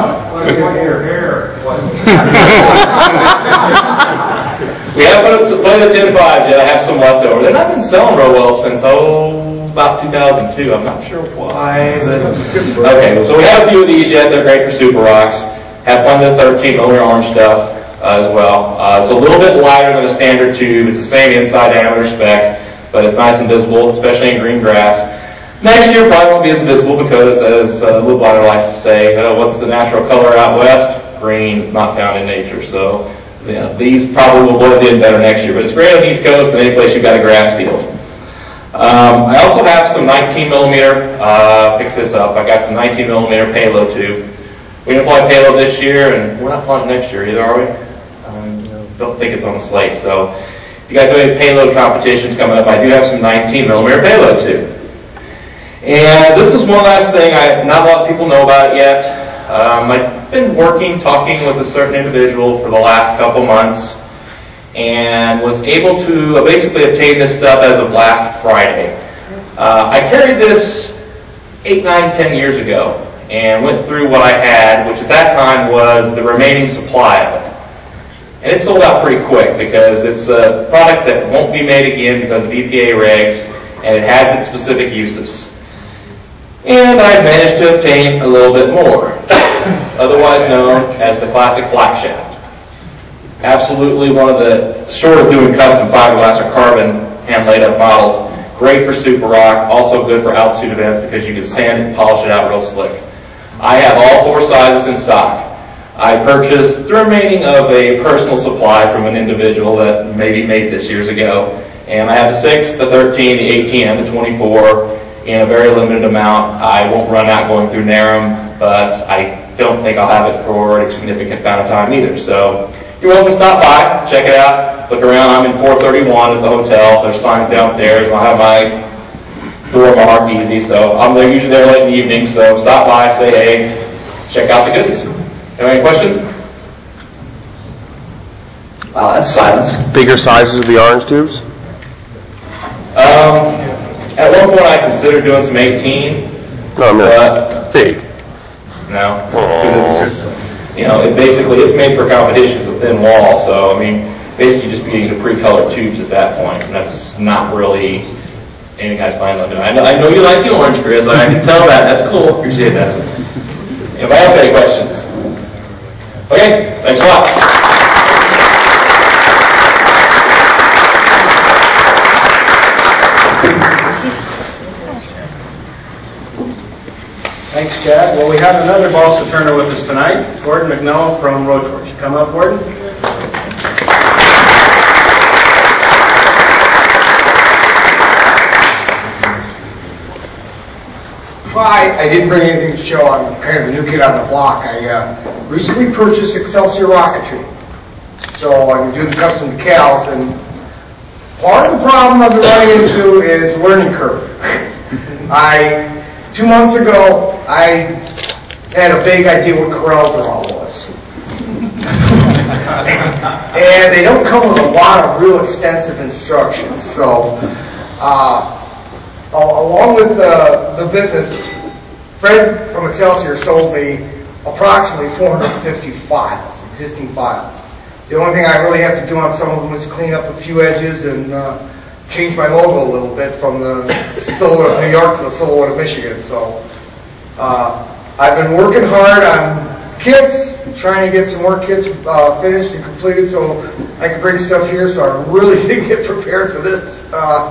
We haven't played the ten fives yet. I have some left over. They've not been selling real well since, oh, about two thousand two. I'm not sure why. But okay, so we have a few of these yet. They're great for Super Rocks. Have plenty of thirteen millimeter orange stuff. Uh, as well. Uh, it's a little bit lighter than a standard tube. It's the same inside diameter spec, but it's nice and visible, especially in green grass. Next year probably won't be as visible because, as uh, Lou Blinder likes to say, uh, what's the natural color out west? Green. It's not found in nature. So you know, these probably will blend in better next year. But it's great on the East Coast and any place you've got a grass field. Um, I also have some nineteen millimeter, uh, pick this up, I got some nineteen millimeter payload tube. We didn't fly payload this year, and we're not flying next year either, are we? Um, don't think it's on the slate, so if you guys have any payload competitions coming up, I do have some nineteen millimeter payload tube. And this is one last thing, I, not a lot of people know about it yet. Um, I've been working, talking with a certain individual for the last couple months, and was able to basically obtain this stuff as of last Friday. Uh, I carried this eight, nine, ten years ago, and went through what I had, which at that time was the remaining supply of it. And it sold out pretty quick because it's a product that won't be made again because of E P A regs, and it has its specific uses. And I managed to obtain a little bit more, otherwise known as the classic black shaft. Absolutely one of the, short of doing custom fiberglass or carbon hand laid up models, great for super rock, also good for altitude events because you can sand it and polish it out real slick. I have all four sizes in stock. I purchased the remaining of a personal supply from an individual that maybe made this years ago. And I have the six, the thirteen, the eighteen, and the twenty-four in a very limited amount. I won't run out going through NARAM, but I don't think I'll have it for a significant amount of time either. So you're welcome to stop by, check it out, look around. I'm in four thirty-one at the hotel. There's signs downstairs. I'll have my door marked easy, so I'm there, usually there late in the evening, so stop by, say hey, check out the goodies. Have any questions? Wow, that's silence. Bigger sizes of the orange tubes? Um, at one point I considered doing some eighteen, No, I mean, but big. no, because it's, you know, it basically, it's made for competition. It's a thin wall, so I mean, basically just being the pre-colored tubes at that point, and that's not really anything I plan on doing. I know, I know you like the orange, Chris. I can tell that. That's cool. Appreciate that. Anybody else have any questions? Okay, thanks a lot. Thanks, Chad. Well, we have another Balsa Turner with us tonight, Gordon McNeil from Rotorch. Come up, Gordon. Well, I, I didn't bring anything to show. I'm kind of a new kid on the block. I uh, recently purchased Excelsior rocketry. So I'm doing custom decals, and part of the problem I've been running into is learning curve. I, two months ago, I had a vague idea what CorelDRAW was. And they don't come with a lot of real extensive instructions. So, uh, along with the, the business, Fred from Excelsior sold me approximately four hundred fifty files, existing files. The only thing I really have to do on some of them is clean up a few edges and uh, change my logo a little bit from the Silhouette of New York to the Silhouette of Michigan. So uh, I've been working hard on kits, trying to get some more kits uh, finished and completed so I can bring stuff here. So I really did get prepared for this. Uh,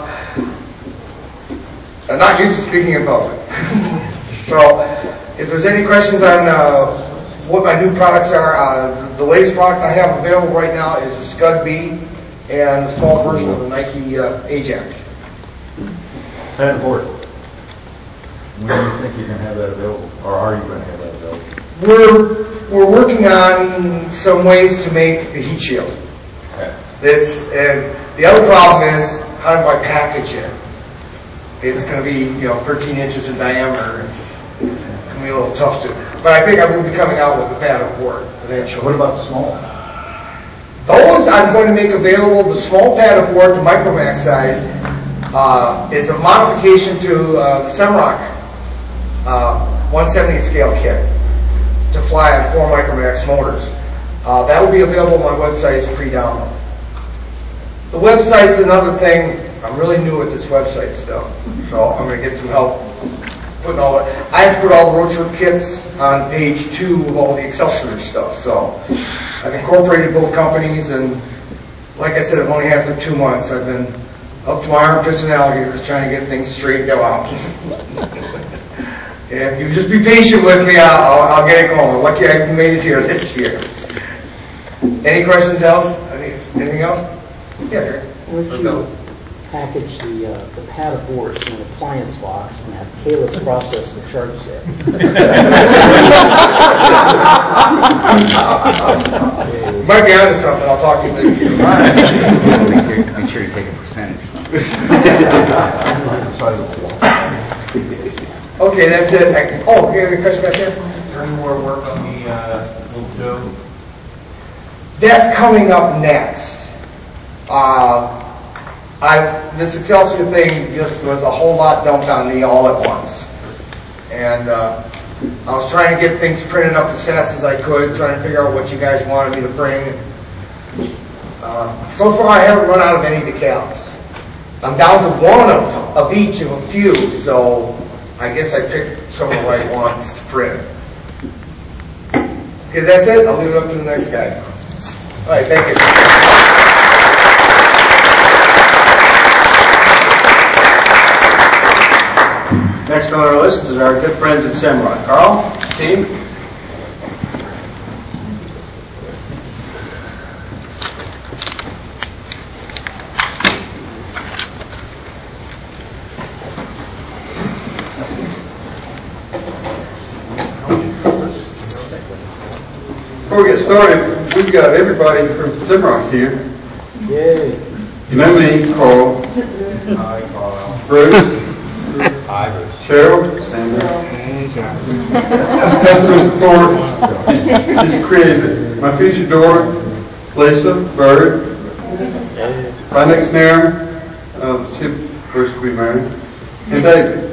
I'm not used to speaking in public. So if there's any questions on uh, what my new products are, uh, the latest product I have available right now is the Scud B and a small version of the Nike uh, Ajax. Pat Ford, when do you think you're going to have that available? Or are you going to have that available? We're, we're working on some ways to make the heat shield. Okay. It's, uh, the other problem is, how do I package it? It's going to be, you know, thirteen inches in diameter. It's going to be a little tough to. But I think I will be coming out with a padded board eventually. What about the small? Those I'm going to make available. The small padded board, the Micromax size, uh, is a modification to uh, the Semrock uh, one seventieth scale kit to fly on four Micromax motors. Uh, that will be available on my website as a free download. The website's another thing. I'm really new at this website stuff, so I'm going to get some help putting all that. I have to put all the Rotorch kits on page two of all the Excelsior stuff, so I've incorporated both companies, and like I said, I've only had it for two months. I've been up to my armpits and alligators trying to get things straightened out. And if you just be patient with me, I'll, I'll get it going. Lucky I made it here this year. Any questions else? Any, anything else? Yeah, Gary. package the uh, the pad of boards in an appliance box and have Caleb process the charge set. Might be onto something. I'll talk to you later. Make sure you take a percentage or something. Okay, that's it. I, oh, you have any question back there? Is there any more work on the uh, little Joe? That's coming up next. Uh, I this Excelsior thing just was a whole lot dumped on me all at once, and uh, I was trying to get things printed up as fast as I could, trying to figure out what you guys wanted me to bring. Uh, so far, I haven't run out of any decals. I'm down to one of, of each of a few, so I guess I picked some of the right ones to print. Okay, that's it. I'll leave it up to the next guy. All right, thank you. Next on our list is our good friends at Semron. Carl, team. Before we get started, we've got everybody from Simrock here. Yay. You know me, Carl. Hi, Carl. Bruce. Hi, Bruce. Cheryl. Sandra. Customer support. She's creative. My future daughter, Lisa Bird. My next neighbor, uh, she first to be married, and David.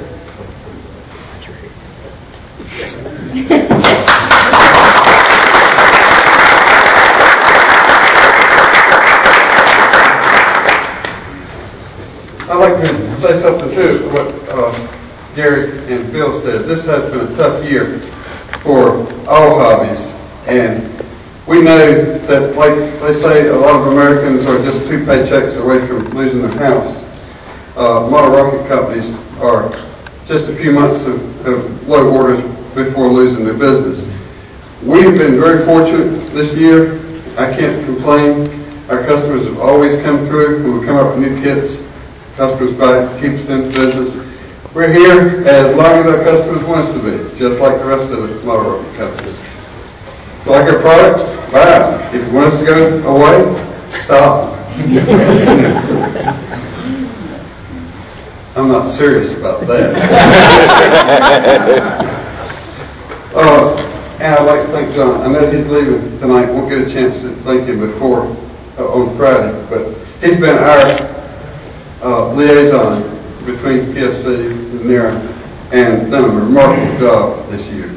I'd like to say something too, what uh, Gary and Phil said. This has been a tough year for all hobbies, and we know that, like they say, a lot of Americans are just two paychecks away from losing their house. Uh, model rocket companies are just a few months of, of low orders before losing their business. We've been very fortunate this year. I can't complain. Our customers have always come through when we come up with new kits. Customers buy, keeps them in business. We're here as long as our customers want us to be, just like the rest of the model rocket companies. If you like our products, buy them. If you want us to go away, stop. I'm not serious about that. uh, and I'd like to thank John. I know he's leaving tonight. Won't get a chance to thank him before uh, on Friday, but he's been our uh, liaison between P S C and NERA and done a remarkable job this year.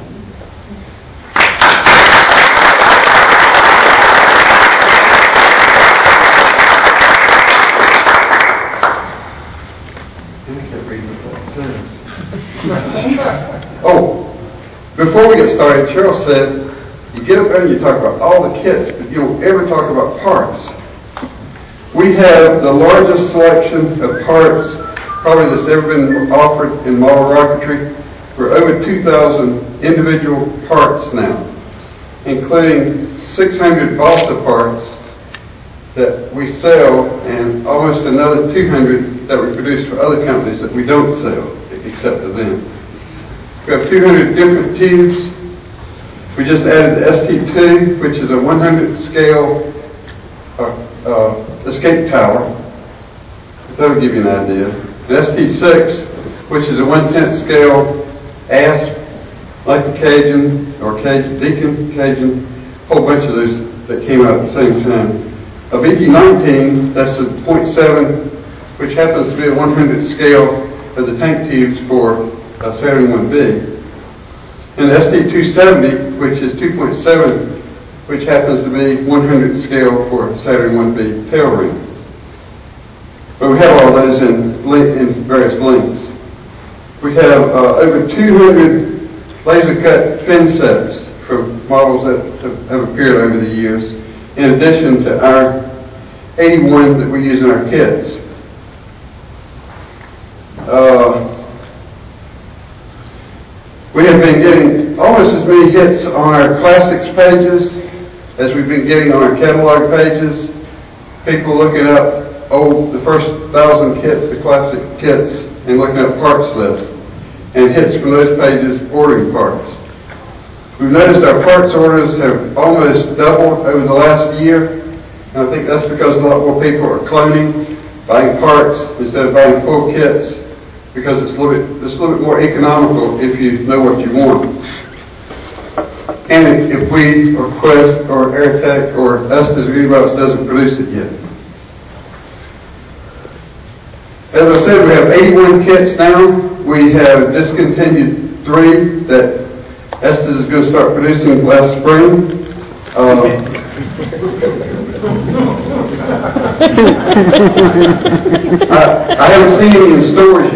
Oh, before we get started, Cheryl said, you get up there and you talk about all the kits, but you don't ever talk about parts. We have the largest selection of parts probably that's ever been offered in model rocketry. We're over two thousand individual parts now, including six hundred balsa parts that we sell and almost another two hundred that we produce for other companies that we don't sell except to them. We have two hundred different tubes. We just added the S T two, which is a one hundredth scale uh, uh, escape tower. That'll give you an idea. The S T six, which is a one-tenth scale asp, like the Cajun or Cajun, Deacon, Cajun, a whole bunch of those that came out at the same time. A B T nineteen, that's a point seven, which happens to be a one hundredth scale of the tank tubes for uh, Saturn one B. And the S T two seventy, which is two point seven, which happens to be one hundredth scale for Saturn one B tail ring. But we have all those in, in various lengths. We have uh, over two hundred laser cut fin sets from models that have, have appeared over the years, in addition to our eighty-one that we use in our kits. Uh, we have been getting almost as many hits on our classics pages as we've been getting on our catalog pages. People looking up old, the first thousand kits, the classic kits, and looking at parts lists, and hits from those pages ordering parts. We've noticed our parts orders have almost doubled over the last year, and I think that's because a lot more people are cloning, buying parts instead of buying full kits, because it's a little bit, it's a little bit more economical if you know what you want. And if we, or Quest, or Airtech, or Estes, or anybody else doesn't produce it yet. As I said, we have eighty-one kits now. We have discontinued three that Estes is going to start producing last spring. Um, I, I haven't seen any in stores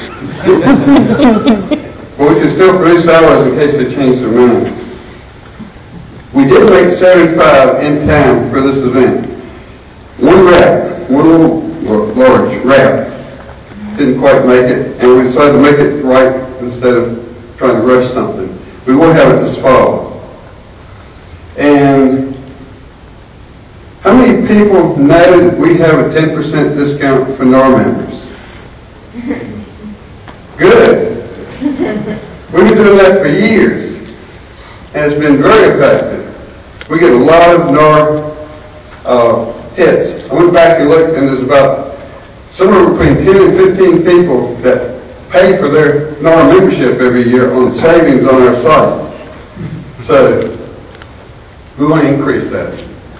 yet. But we can still produce ours in case they change their mind. We did make seventy-five in time for this event. One wrap, one little large wrap, didn't quite make it, and we decided to make it right instead of trying to rush something. We will have it this fall. And how many people know that we have a ten percent discount for N A R members? Good. We've been doing that for years, and it's been very effective. We get a lot of N A R uh, hits. I went back and looked, and there's about somewhere between ten and fifteen people that pay for their N A R membership every year on savings on our site. So we want to increase that.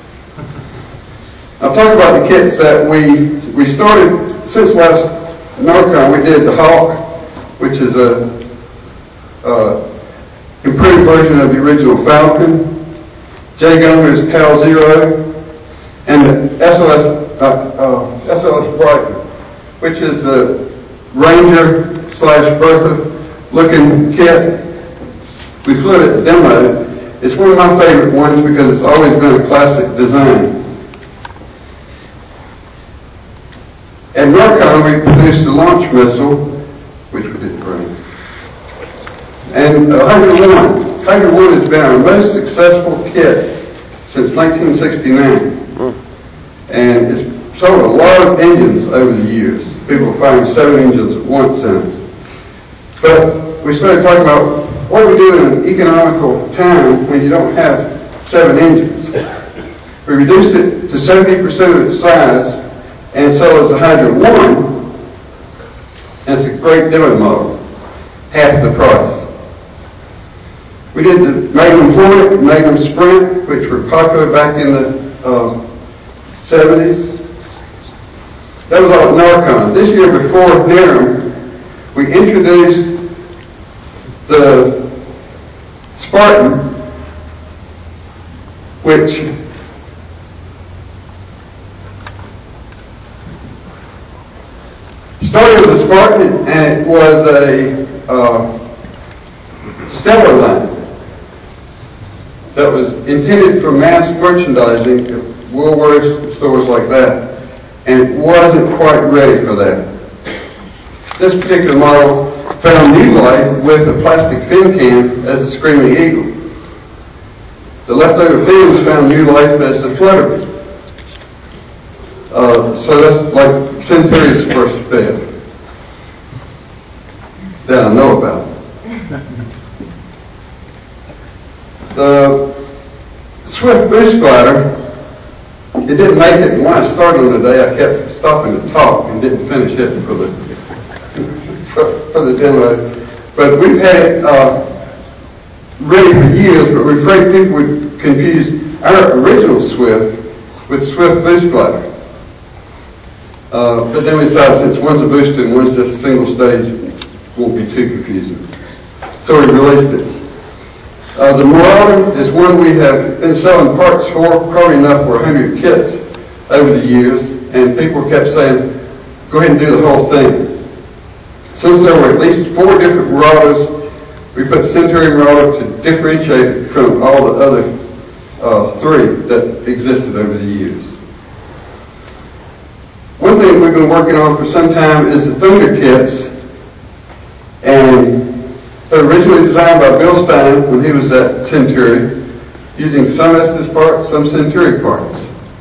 I'll talk about the kits that we we started since last NARCon. We did the Hawk, which is a uh, improved version of the original Falcon. J-Gunner's PAL Zero, and the S O S uh, uh, S O S Brighton, which is the Ranger slash Bertha looking kit. We flew it at demo. It's one of my favorite ones because it's always been a classic design. At NARCon, we produced the launch missile, which we didn't bring. And uh, Hydra one. Hydra one has been our most successful kit since nineteen sixty-nine. And it's sold a lot of engines over the years. People firing seven engines at once in it. But we started talking about what we do in an economical time when you don't have seven engines. We reduced it to seventy percent of its size and so is the Hydra one. And it's a great demo model. Half the price. We did the Magnum Hornet, Magnum Sprint, which were popular back in the uh, seventies. That was all at NARCon. This year before NARM, we introduced the Spartan, which started with the Spartan, and it was a uh, stellar line that was intended for mass merchandising at Woolworths, stores like that, and it wasn't quite ready for that. This particular model found new life with a plastic fin can as a Screaming Eagle. The leftover fins found new life as a Flutterby. Uh, so that's like Centauri's first fail that I know about. The Swift Boost Glider, it didn't make it, and when I started on the day, I kept stopping to talk and didn't finish it for the for, for the demo. But we've had it uh, ready for years, but we're afraid people would confuse our original Swift with Swift Boost Glider. Uh, but then we decided since one's a booster and one's just a single stage, it won't be too confusing. So we released it. Uh, the Marauder is one we have been selling parts for, probably enough for one hundred kits over the years, and people kept saying, go ahead and do the whole thing. Since there were at least four different Marauders, we put Centauri Marauder to differentiate it from all the other uh, three that existed over the years. One thing we've been working on for some time is the Thunder kits, and they're originally designed by Bill Stein when he was at Centauri, using some Estes parts, some Centauri parts.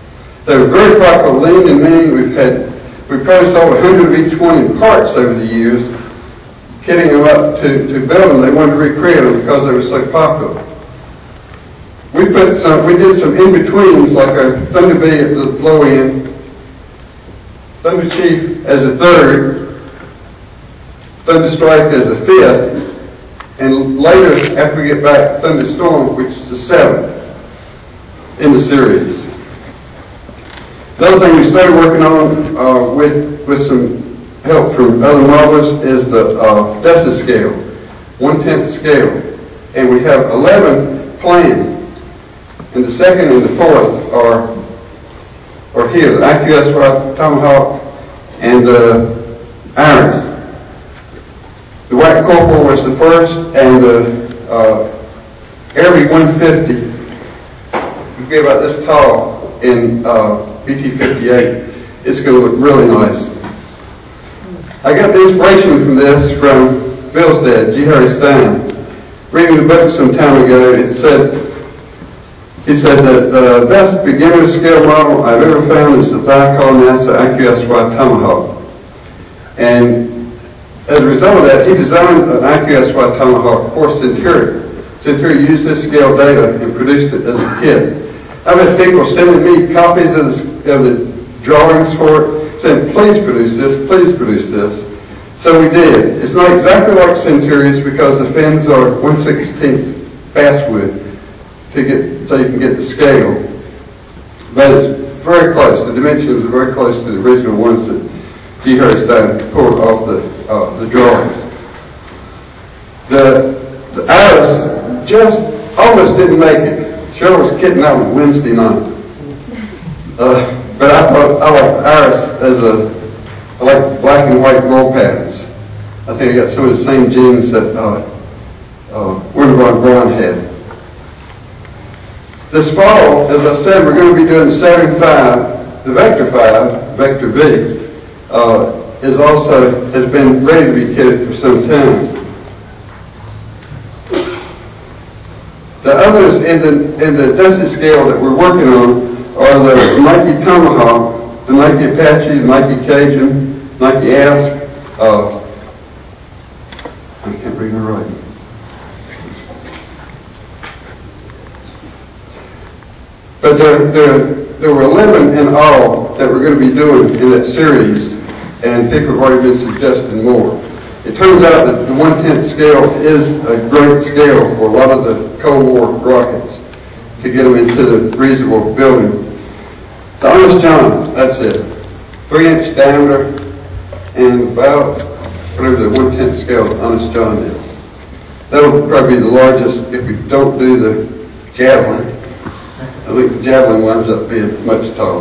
They were very popular, lean and mean. We've had, we probably sold a hundred of each one in parts over the years, kitting them up to, to build them. They wanted to recreate them because they were so popular. We put some, we did some in-betweens like our Thunder Bee at the low end, Thunder Chief as a third, Thunder Strike as a fifth, and later, after we get back, Thunderstorm, which is the seventh in the series. Another thing we started working on uh, with with some help from other modelers is the uh, Dessa scale, one-tenth scale. And we have eleven planned. And the second and the fourth are, are here, the I Q S Y Tomahawk and the Irons. The White Corporal was the first, and the uh, Airy one fifty would be about this tall in uh, B T fifty-eight. It's going to look really nice. I got the inspiration from this from Bill's dad, G. Harry Stein. Reading the book some time ago, it said, he said that the best beginner scale model I've ever found is the Thiokol NASA I Q S Y Tomahawk. And as a result of that, he designed an I Q S Y Tomahawk for Centuri. Centuri used this scale data and produced it as a kit. I've had people sending me copies of the, of the drawings for it, saying, please produce this, please produce this. So we did. It's not exactly like Centuri's because the fins are one sixteenth basswood to get, so you can get the scale. But it's very close. The dimensions are very close to the original ones that G. Harry Stein pulled off the, uh, the drawings. The, the Iris just almost didn't make it. Cheryl was kidding out on Wednesday night. Uh, but I thought I like Iris as a, I like black and white roll patterns. I think I got some of the same genes that uh, uh, Werner von Braun had. This fall, as I said, we're going to be doing Saturn five, the Vector five, Vector V, uh, is also, has been ready to be kitted for some time. The others in the, in the Dessa scale that we're working on are the Nike Tomahawk, the Nike Apache, the Nike Cajun, Nike Asp, uh, I can't read my writing. But there, there, there were eleven in all that we're going to be doing in that series, and people have already been suggesting more. It turns out that the one-tenth scale is a great scale for a lot of the Cold War rockets to get them into the reasonable building. The Honest John, that's it. Three-inch diameter and about whatever the one-tenth scale of Honest John is. That'll probably be the largest if we don't do the Javelin. I think the Javelin winds up being much taller.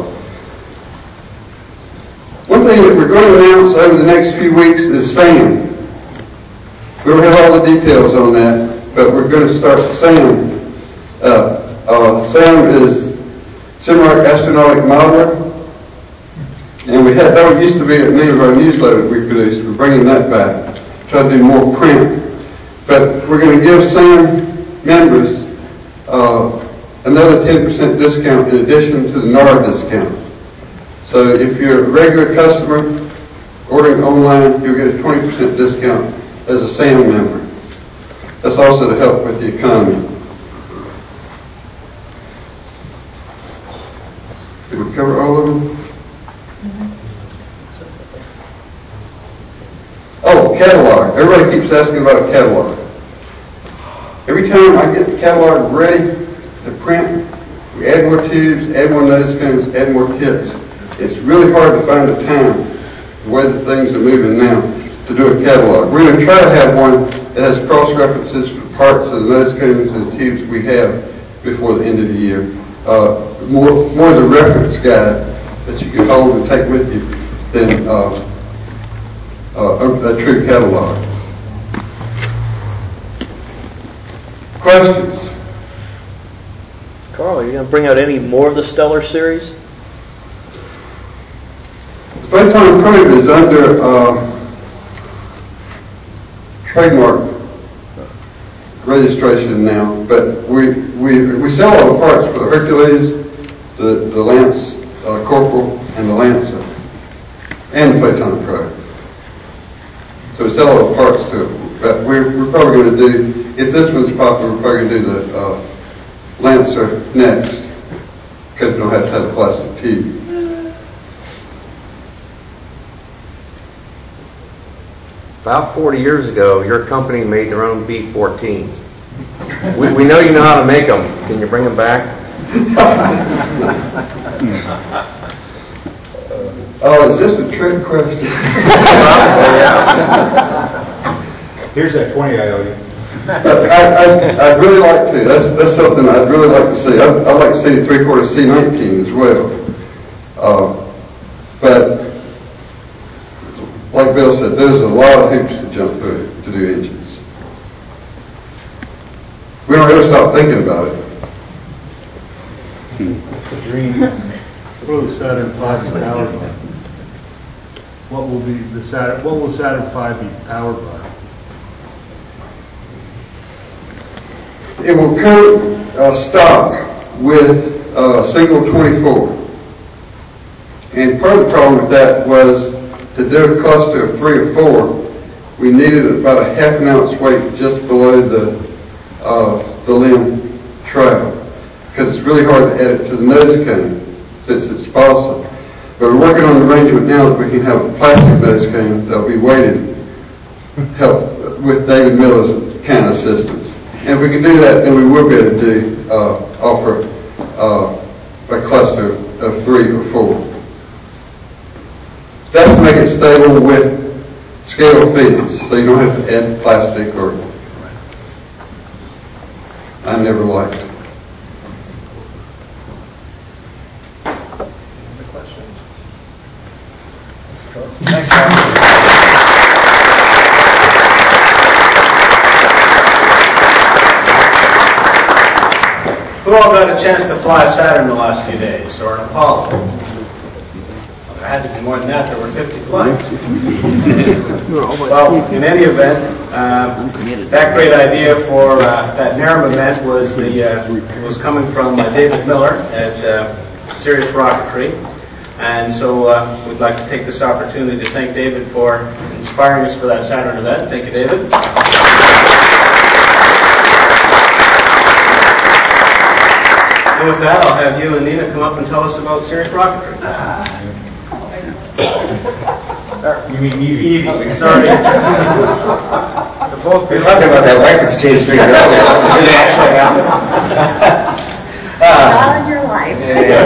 One thing that we're going to announce over the next few weeks is SAM. We don't have all the details on that, but we're going to start SAM. Uh, uh, SAM is Simrock Astronautic Modeler, and we had that used to be at many of our newsletters we produced. We're bringing that back, try to do more print. But we're going to give SAM members uh, another ten percent discount in addition to the N A R discount. So if you're a regular customer ordering online, you'll get a twenty percent discount as a SAM member. That's also to help with the economy. Did we cover all of them? Oh, catalog. Everybody keeps asking about a catalog. Every time I get the catalog ready to print, we add more tubes, add more nose cones, add more kits. It's really hard to find a time, the way that things are moving now, to do a catalog. We're going to try to have one that has cross-references for parts of the nose cones and tubes we have before the end of the year. Uh, more, more the reference guide that you can hold and take with you than uh, uh, a, a true catalog. Questions? Carl, are you going to bring out any more of the Stellar series? Photon Probe is under uh, trademark registration now, but we we we sell all the parts for the Hercules, the the Lance uh, Corporal and the Lancer, and the Photon Pro. So we sell all the parts to it. But we're, we're probably going to do, if this one's popular, we're probably going to do the uh, Lancer next, because we don't have to have a plastic tube. About forty years ago, your company made their own B fourteen. We, we know you know how to make them. Can you bring them back? Oh, is this a trick question? Here's that twenty I owe you. I, I, I'd really like to. That's that's something I'd really like to see. I'd, I'd like to see the three-quarter C nineteen as well. Uh, but like Bill said, there's a lot of hoops to jump through to do engines. We don't ever stop thinking about it. The dream. What will the Saturn five be powered by? What will be the Saturn? What will Saturn five be powered by? It will come uh, stock with uh, single twenty-four. And part of the problem with that was to do a cluster of three or four, we needed about a half an ounce weight just below the uh, the limb travel, because it's really hard to add it to the nose cone since it's balsa. But we're working on an arrangement now that we can have a plastic nose cone that will be weighted, help with David Miller's kind of assistance. And if we can do that, then we will be able to do uh, offer uh, a cluster of three or four. That's to make it stable with scale feeds, so you don't have to add plastic or. I never liked it. Thanks, John. Who all got a chance to fly Saturn the last few days, or an Apollo? Well, there had to be more than that. There were fifty flights. Well, in any event, uh, that great idea for uh, that NARM event was the uh, was coming from uh, David Miller at uh, Sirius Rocketry. And so uh, we'd like to take this opportunity to thank David for inspiring us for that Saturn event. Thank you, David. And with that, I'll have you and Nina come up and tell us about Sirius Rocketry. You mean Evie? Evie, sorry. We're talking about that records change thing earlier. Did it actually happen? Not in your life.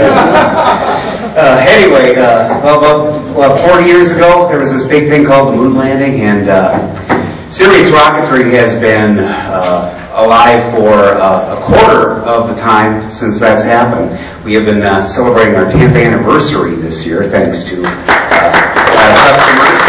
Uh, anyway, uh, well, about well, forty years ago, there was this big thing called the moon landing, and uh, Sirius Rocketry has been uh, alive for uh, a quarter of the time since that's happened. We have been uh, celebrating our tenth anniversary this year, thanks to uh, a lot of customers.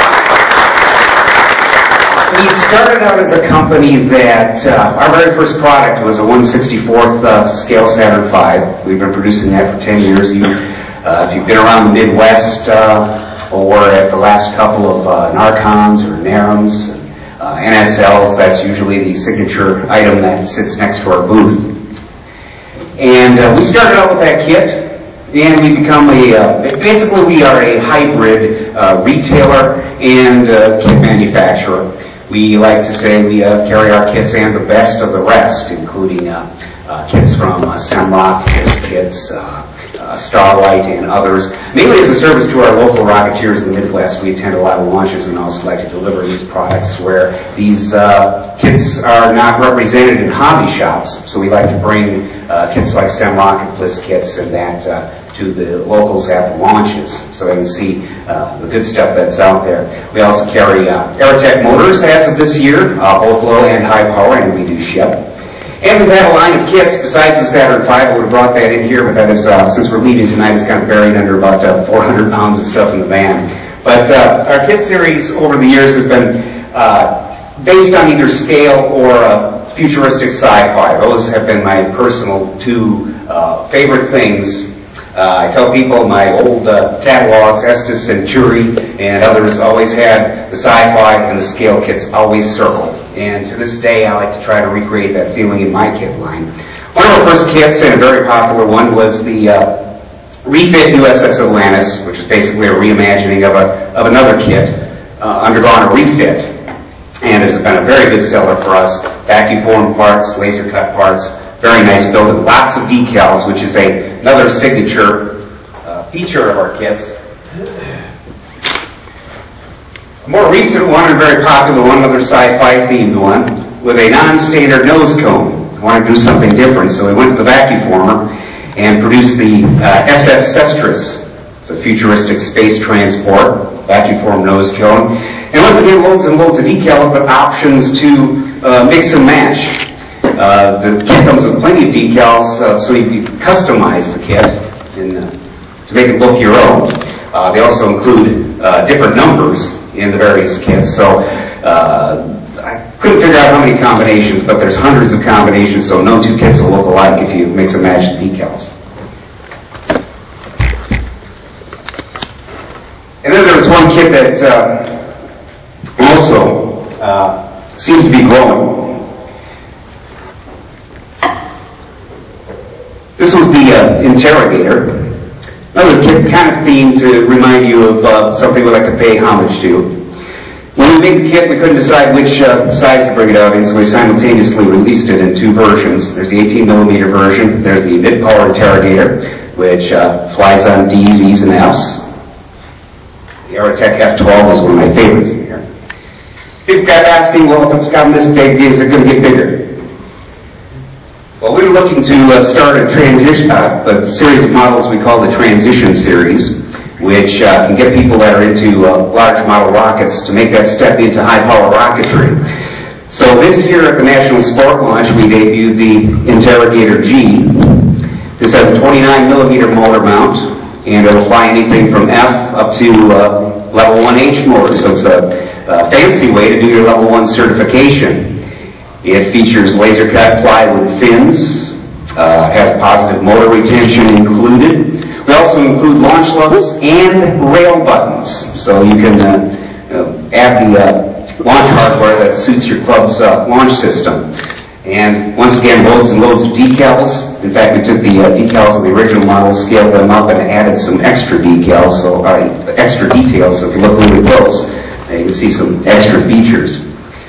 We started out as a company that, uh, our very first product was a one sixty-fourth uh, scale Saturn five. We've been producing that for ten years. You, uh, if you've been around the Midwest uh, or at the last couple of uh, Narcons or NARMs, uh, N S Ls, that's usually the signature item that sits next to our booth. And uh, we started out with that kit. And we become a, uh, basically we are a hybrid uh, retailer and uh, kit manufacturer. We like to say we uh, carry our kits and the best of the rest, including uh, uh, kits from uh, Semrock, Kiss Kits, uh, uh, Starlight, and others. Mainly as a service to our local Rocketeers in the Midwest, we attend a lot of launches and also like to deliver these products where these uh, kits are not represented in hobby shops. So we like to bring uh, kits like Semrock and Bliss kits and that uh, to the locals at the launches, so they can see uh, the good stuff that's out there. We also carry uh, Aerotech motors as of this year, uh, both low and high power, and we do ship. And we've had a line of kits besides the Saturn five. I would have brought that in here, but that is, uh, since we're leaving tonight, it's kind of buried under about uh, four hundred pounds of stuff in the van. But uh, our kit series over the years has been uh, based on either scale or uh, futuristic sci-fi. Those have been my personal two uh, favorite things. Uh, I tell people my old uh, catalogs, Estes Centuri and others, always had the sci-fi and the scale kits always circled. And to this day, I like to try to recreate that feeling in my kit line. One of our first kits, and a very popular one, was the uh, refit U S S Atlantis, which is basically a reimagining of, a, of another kit, uh, undergone a refit. And it has been a very good seller for us. Vacuum form parts, laser cut parts, very nice build. Lots of decals, which is a, another signature uh, feature of our kits. A more recent one, and very popular one, another sci-fi themed one, with a non-standard nose cone. I wanted to do something different, so we went to the vacuum former and produced the uh, S S Sestris. It's a futuristic space transport, vacuum form nose cone. And once again, loads and loads of decals, but options to uh, mix and match. Uh, the kit comes with plenty of decals, uh, so you can customize the kit and, uh, to make it look your own. Uh, they also include uh, different numbers in the various kits. So uh, I couldn't figure out how many combinations, but there's hundreds of combinations, so no two kits will look alike if you mix and match the decals. And then there's one kit that uh, also uh, seems to be growing. This was the uh, Interrogator. Another kit kind of themed to remind you of uh, something we like to pay homage to. When we made the kit, we couldn't decide which uh, size to bring it out in, so we simultaneously released it in two versions. There's the eighteen millimeter version. There's the mid-power Interrogator, which uh, flies on D's, E's, and F's. The Aerotech F twelve is one of my favorites in here. People kept asking, well, if it's gotten this big, is it going to get bigger? Well, we were looking to uh, start a transition, uh, a series of models we call the Transition Series, which uh, can get people that are into uh, large model rockets to make that step into high-power rocketry. So this year at the National Sport Launch, we debuted the Interrogator G. This has a twenty-nine millimeter motor mount, and it'll fly anything from F up to uh, level one H motor, so it's a, a fancy way to do your level one certification. It features laser cut plywood fins, uh, has positive motor retention included. We also include launch lugs and rail buttons, so you can uh, uh, add the uh, launch hardware that suits your club's uh, launch system. And once again, loads and loads of decals. In fact, we took the uh, decals of the original model, scaled them up, and added some extra decals, so uh, extra details. So if you look really close, uh, you can see some extra features.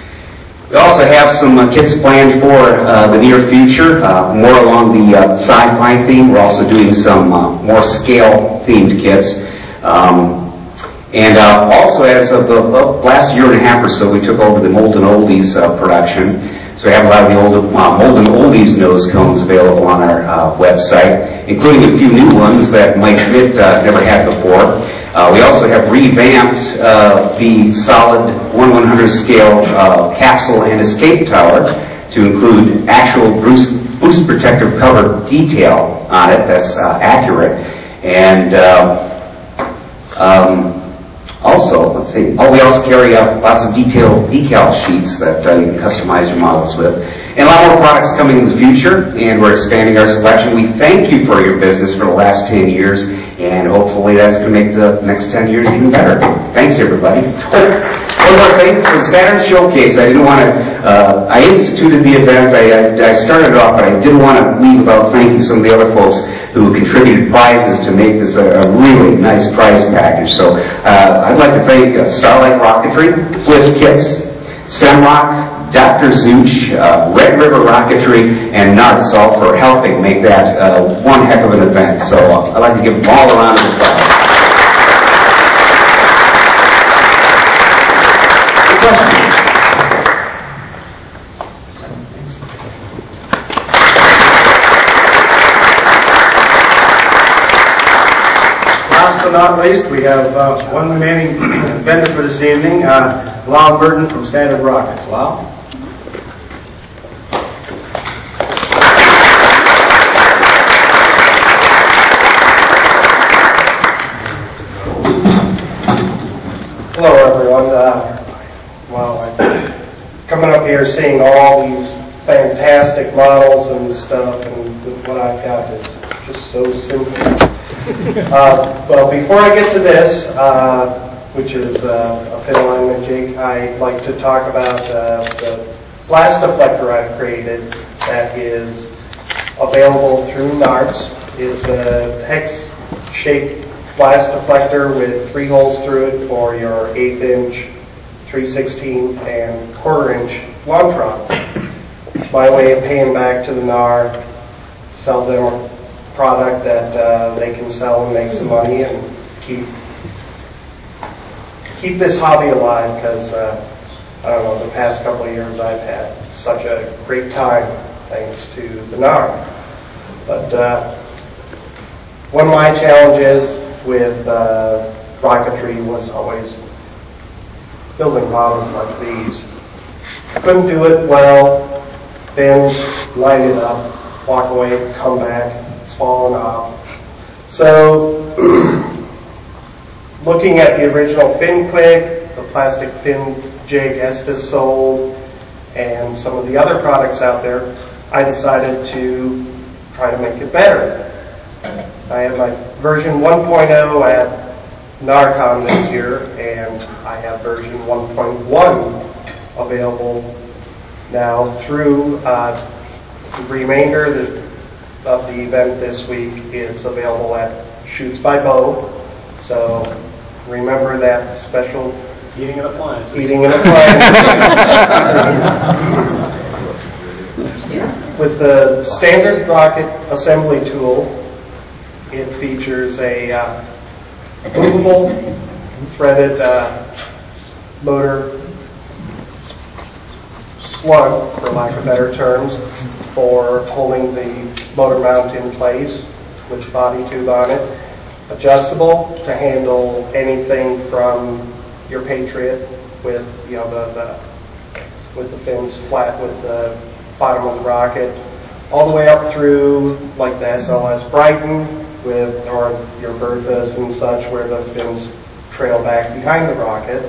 We also have some uh, kits planned for uh, the near future, uh, more along the uh, sci-fi theme. We're also doing some uh, more scale-themed kits. Um, and uh, also, as of the well, last year and a half or so, we took over the Molten Oldies uh, production. So we have a lot of the old uh, Molten Oldies nose cones available on our uh, website, including a few new ones that Mike Schmidt uh, never had before. Uh, we also have revamped uh, the solid one one hundred scale uh, capsule and escape tower to include actual boost, boost protective cover detail on it that's uh, accurate. And uh, um, also, let's see, oh, we also carry out lots of detailed decal sheets that uh, you can customize your models with. And a lot more products coming in the future, and we're expanding our selection. We thank you for your business for the last ten years, and hopefully that's going to make the next ten years even better. Thanks, everybody. One more thing, for the Saturn Showcase, I didn't want to, uh, I instituted the event, I, I, I started it off, but I didn't want to leave without thanking some of the other folks who contributed prizes to make this a, a really nice prize package. So uh, I'd like to thank uh, Starlight Rocketry, Fliss Kits, Semrock, Doctor Zooch, uh, Red River Rocketry, and Narts all for helping make that uh, one heck of an event. So uh, I'd like to give them all a round of applause. Last but not least, we have uh, one remaining vendor for this evening, uh, Lyle Burton from Standard Rockets. Lyle? Hello, everyone. Uh, wow, I'm coming up here seeing all these fantastic models and stuff, and what I've got is just so simple. Uh, well, before I get to this, uh, which is uh, a fit alignment jig, I'd like to talk about uh, the blast deflector I've created that is available through Narts. It's a hex shaped glass deflector with three holes through it for your eighth inch, three sixteenths, and quarter inch long trot. My way of paying back to the N A R, sell them a product that uh, they can sell and make some money and keep keep this hobby alive, because uh, I don't know, the past couple of years I've had such a great time thanks to the N A R. But uh, one of my challenges with uh, rocketry was always building models like these. I couldn't do it well. Fins, line it up, walk away, come back, it's falling off. So, looking at the original fin quick, the plastic fin jig Estes sold, and some of the other products out there, I decided to try to make it better. I have my version one point oh at NARCon this year, and I have version one point one available now through uh, the remainder of the, of the event this week. It's available at Shoots by Bo. So remember that special Eating an appliance. Eating an appliance. With the standard rocket assembly tool, it features a uh, movable threaded uh, motor slug, for lack of better terms, for holding the motor mount in place with body tube on it. Adjustable to handle anything from your Patriot with, you know, the, the with the fins flat with the bottom of the rocket, all the way up through like the S L S Brighton with, or your Berthas and such, where the fins trail back behind the rocket.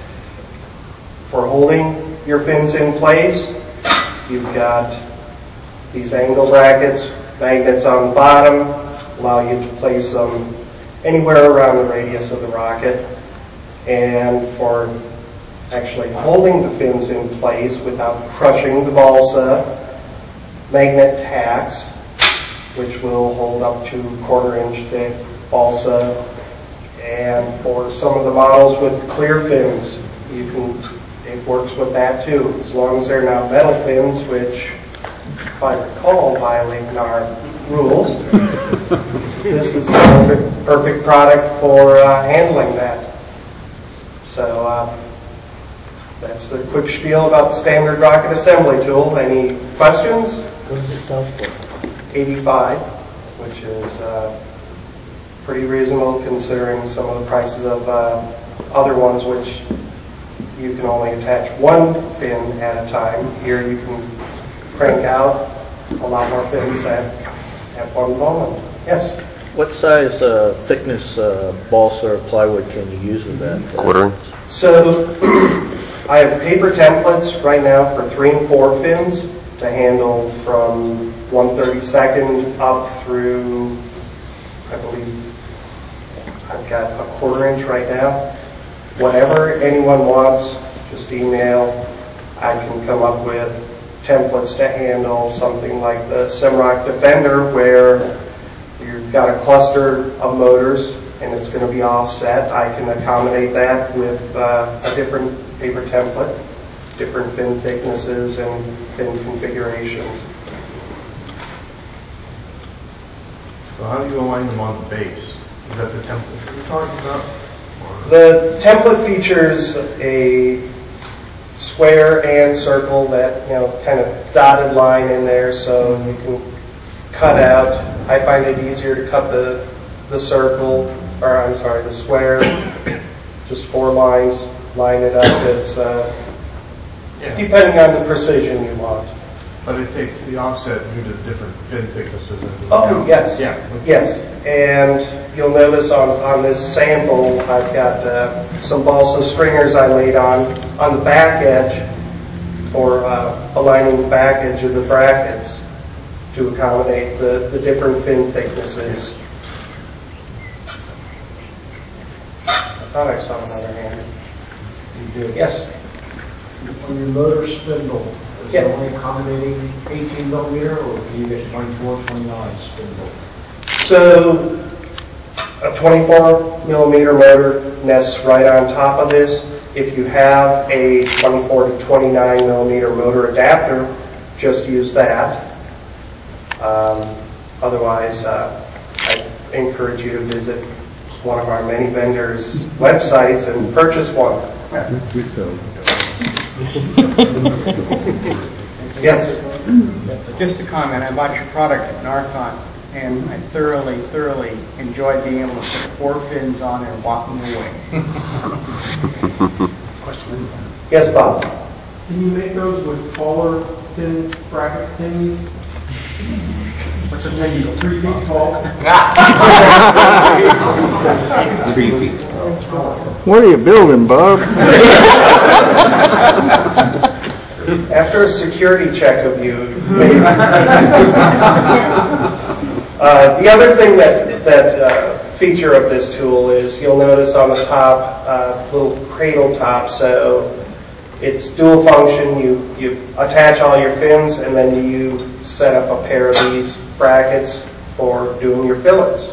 For holding your fins in place, you've got these angle brackets, magnets on the bottom, allow you to place them anywhere around the radius of the rocket. And for actually holding the fins in place without crushing the balsa, magnet tacks, which will hold up to quarter inch thick balsa. And for some of the models with clear fins, you can, it works with that too, as long as they're not metal fins, which, if I recall, violate N A R rules. This is the perfect, perfect product for uh, handling that. So uh, that's the quick spiel about the standard rocket assembly tool. Any questions? What does it sell for? eighty-five, which is uh, pretty reasonable considering some of the prices of uh, other ones, which you can only attach one fin at a time. Here you can crank out a lot more fins at, at one moment. Yes? What size uh, thickness uh, balsa or plywood can you use with that? Uh, Quarter. So I have paper templates right now for three and four fins to handle from one thirty-second up through, I believe, I've got a quarter inch right now. Whatever anyone wants, just email. I can come up with templates to handle something like the Simrock Defender, where you've got a cluster of motors and it's going to be offset. I can accommodate that with uh, a different paper template, different fin thicknesses and fin configurations. So how do you align them on the base? Is that the template you're talking about? Or? The template features a square and circle, that, you know, kind of dotted line in there, so you can cut out. I find it easier to cut the the circle, or I'm sorry, the square, just four lines, line it up. It's uh, Yeah. depending on the precision you want. But it takes the offset due to different fin thicknesses. into Oh, account. yes. Yeah. Yes. And you'll notice on, on this sample, I've got uh, some balsa stringers I laid on, on the back edge for uh, aligning the back edge of the brackets to accommodate the, the different fin thicknesses. I thought I saw another hand. You did. Yes. On your motor spindle, is Yeah. it only accommodating eighteen millimeter, or can you get twenty-four, twenty-nine spindle? So a twenty-four millimeter motor nests right on top of this. If you have a twenty-four to twenty-nine millimeter motor adapter, just use that. Um, otherwise, uh, I encourage you to visit one of our many vendors' websites and purchase one. Yes? Just a comment. I bought your product at Narcon, and I thoroughly, thoroughly enjoyed being able to put four fins on and walking away. Yes, Bob? Can you make those with taller, thin bracket things? What's it maybe three feet tall? Three feet. What are you building, Bob? After a security check of you, maybe. uh, the other thing that that uh, feature of this tool is you'll notice on the top uh, little cradle top. So it's dual function. You you attach all your fins, and then you set up a pair of these brackets for doing your fillets.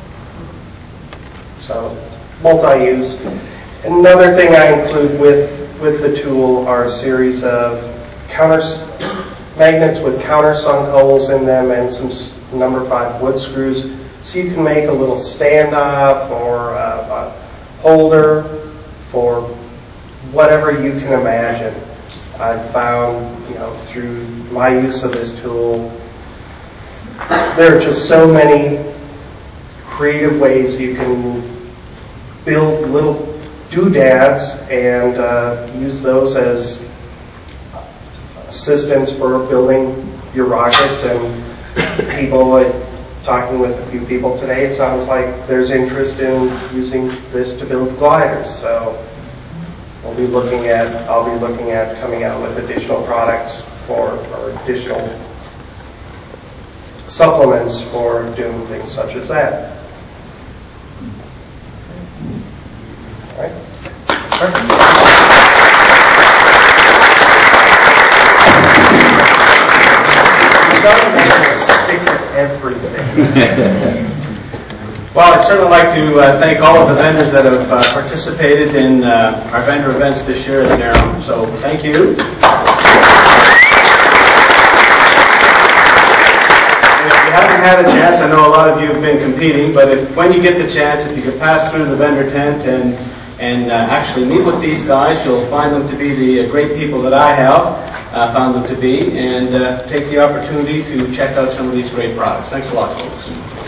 So multi-use. Another thing I include with with the tool are a series of counter magnets with countersunk holes in them and some number five wood screws, so you can make a little standoff or a, a holder for whatever you can imagine. I've found, you know, through my use of this tool, there are just so many creative ways you can build little doodads and uh, use those as assistants for building your rockets. And people, like, talking with a few people today, it sounds like there's interest in using this to build gliders. So we'll be looking at, I'll be looking at coming out with additional products for, or additional supplements for doing things such as that. All right. Stick to everything. Well, I'd certainly like to uh, thank all of the vendors that have uh, participated in uh, our vendor events this year at NARAM. So thank you. And if you haven't had a chance, I know a lot of you have been competing, but if when you get the chance, if you could pass through the vendor tent and and uh, actually meet with these guys, you'll find them to be the uh, great people that I have uh, found them to be, and uh, take the opportunity to check out some of these great products. Thanks a lot, folks.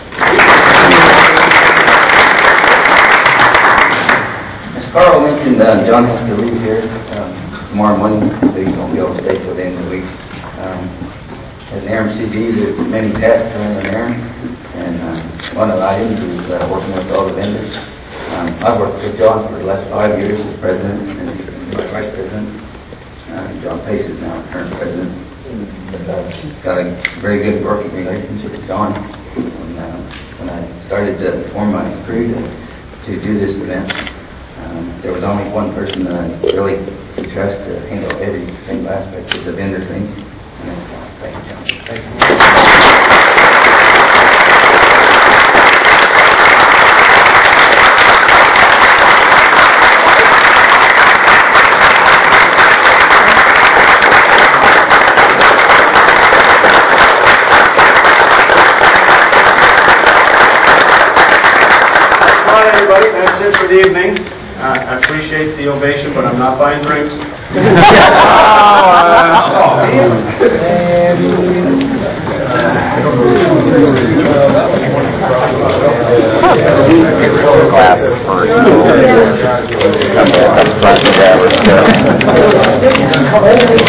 As Carl mentioned, uh, John has to leave here um, tomorrow morning, so he won't be able to stay till the end of the week. Um, as an NARAM C D, there's many tasks around the NARAM, and um, one of the items is uh, working with all the vendors. Um, I've worked with John for the last five years as president and vice president. Uh, John Pace is now current president. But I've got a very good working relationship with John. And, uh, when I started to form my crew to, to do this event, um, there was only one person that I really could trust to handle every single aspect of the vendor thing. And that's John. Thank you, John. Thank you. Everybody, that's it for the evening. Uh, I appreciate the ovation, but I'm not buying drinks. Glasses first. Come back up front and grab her stuff.